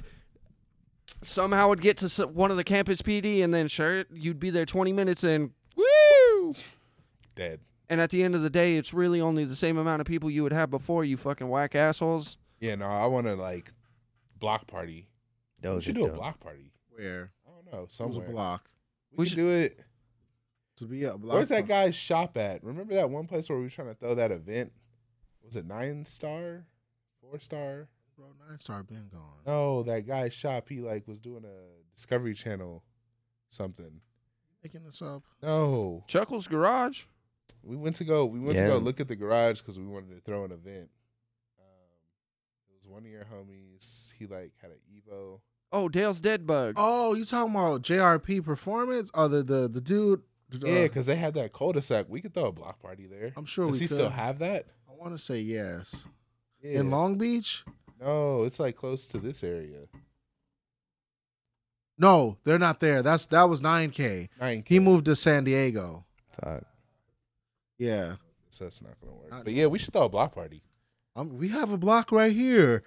somehow would get to s- one of the campus P D, and then sure you'd be there twenty minutes and woo. Dead. And at the end of the day, it's really only the same amount of people you would have before. You fucking whack assholes. Yeah, no, I want to like block party. we Those should are do a dope. block party. where I don't know, it was a somewhere. block We, We should should- do it. to be a block. Where's that guy's shop at? Remember that one place where we were trying to throw that event? Was it nine star, four star? Bro, Nine Star been gone. No, that guy's shop. He like was doing a Discovery Channel something. Making this up. No, Chuckles Garage. we went to go. We went Yeah. to go look at the garage because we wanted to throw an event. Um, it was one of your homies. He like had an Evo. Oh, Dale's Dead Bug. Oh, you talking about J R P Performance? Oh, the the the dude. Uh, Yeah, because they had that cul-de-sac. We could throw a block party there. I'm sure Does we he could. still have that? I want to say yes. Yeah. In Long Beach. No, it's like close to this area. No, they're not there. That's that was nine K. nine K. He moved to San Diego. Fuck. Yeah. So that's not gonna work. Not- But yeah, we should throw a block party. Um, we have a block right here.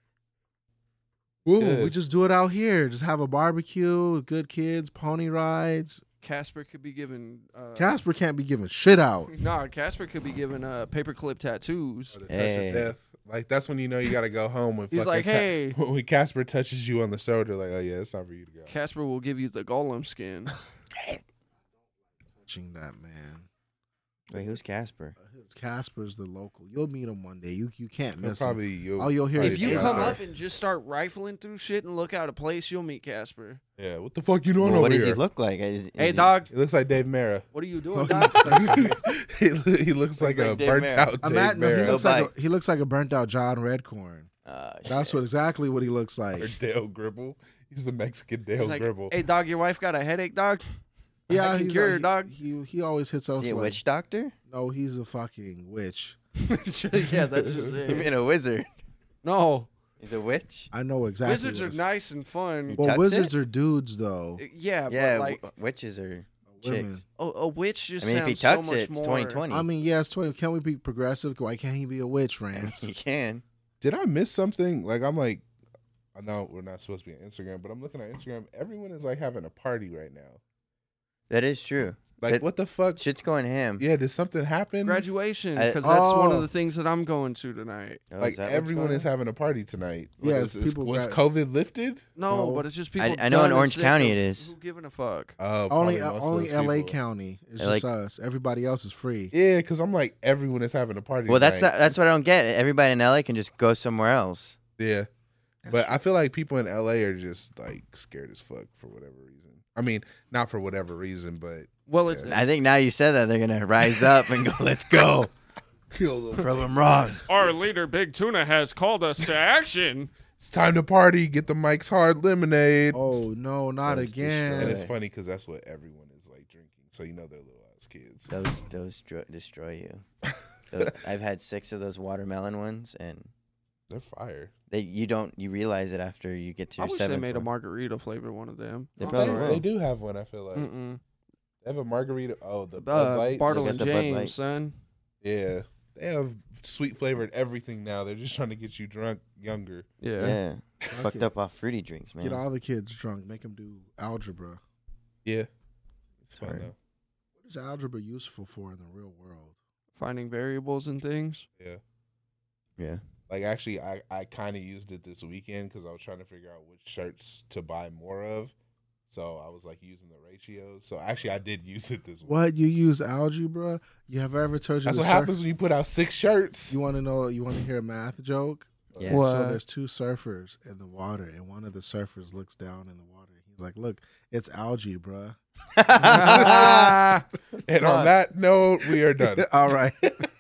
Ooh, Good. we just do it out here. Just have a barbecue, good kids, pony rides. Casper could be given. Uh, Casper can't be giving shit out. Nah, Casper could be given uh, paperclip tattoos. Or the touch Hey. of death. Like that's when you know you gotta go home. When He's fucking like, Ta- hey. when Casper touches you on the shoulder, like, oh yeah, it's time for you to go. Casper will give you the golem skin. Touching that man. Wait, who's Casper? Casper's the local. You'll meet him one day. You you can't He'll miss him. probably you'll, All you'll hear probably is If you Yeah. come drive up and just start rifling through shit and look out of place, you'll meet Casper. Yeah, what the fuck you doing Well, over what does here? he look like? Is, is Hey, he- dog, He looks like Dave Mara. what are you Oh, doing, he dog? he, lo- he looks like, like a Dave burnt Mara. out I'm Dave at, no, he Mara looks Go like bite. a, he looks like a burnt out John Redcorn. Uh, That's shit. what exactly what he looks like. or Dale Gribble. He's the Mexican Dale He's like, Gribble. hey, dog, your wife got a headache, dog? Yeah, I can he's cure like, her, dog. He, he he always hits us. Is he a like, witch doctor? No, he's a fucking witch. Yeah, that's just You it. mean a wizard? No, He's a witch? I know exactly. wizards what are it's- nice and fun. Well, Tucks wizards it? are dudes though. Yeah, Yeah, but like w- witches are Women. chicks. a, a witch just I mean, if he sounds tucks so much it, it's more. twenty twenty. I mean, yeah, it's twenty. Can we be progressive? Why can't he be a witch, Rance? You can. Did I miss something? Like I'm like, I know we're not supposed to be on Instagram, but I'm looking at Instagram. Everyone is like having a party right now. That is true. Like That- what the fuck? Shit's going ham. Yeah, did something happen? Graduation, I- because that's one Oh. of the things that I'm going to tonight. Oh, Like is that what's everyone going is on? having a party tonight. Yeah, Like, it's is- people was got- COVID lifted? No, No. but it's just people. I know done in and Orange sick County of- it is. Who giving a fuck? Oh, only probably most of only those L A people. County. It's They just us. Everybody else is free. Yeah, because I'm like everyone is having a party. Well, that's tonight. not, that's what I don't get. Everybody in L A can just go somewhere else. Yeah, but I feel like people in L A are just like scared as fuck for whatever reason. I mean, not for whatever reason, but Well, it's Yeah. I think now you said that they're gonna rise up and go, "Let's go, kill them. prove them wrong." our leader, Big Tuna, has called us to action. It's time to party. Get the Mike's Hard Lemonade. Oh no, not Those again. And destroy- it's funny because that's what everyone is like drinking. So you know they're little ass kids. Those those dro- destroy you. Those, I've had six of those watermelon ones, and They're fire. they you don't you realize it after you get to I your wish they seventh made a one. margarita flavor one of them. They They, probably will. they do have one. I feel like Mm-mm. they have a margarita. Oh, the Bud Uh, Light. Bartle Look and at the Bud Light. James, son. Yeah, they have sweet flavored everything now. They're just trying to get you drunk younger. Yeah. Yeah, Fuck fucked it. up off fruity drinks, man. Get all the kids drunk. Make them do algebra. Yeah, it's fun Sorry. though. What is algebra useful for in the real world? Finding variables and things. Yeah, Yeah, like actually, I I kind of used it this weekend because I was trying to figure out which shirts to buy more of. So I was like using the ratios. So actually, I did use it this week. What you use algebra? You have ever told you That's the what sur- happens when you put out six shirts. You want to know? You want to hear a math joke? Yeah. What? So there's two surfers in the water, and one of the surfers looks down in the water. He's like, "Look, it's algae, bruh." Ah, And on that note, we are done. All right.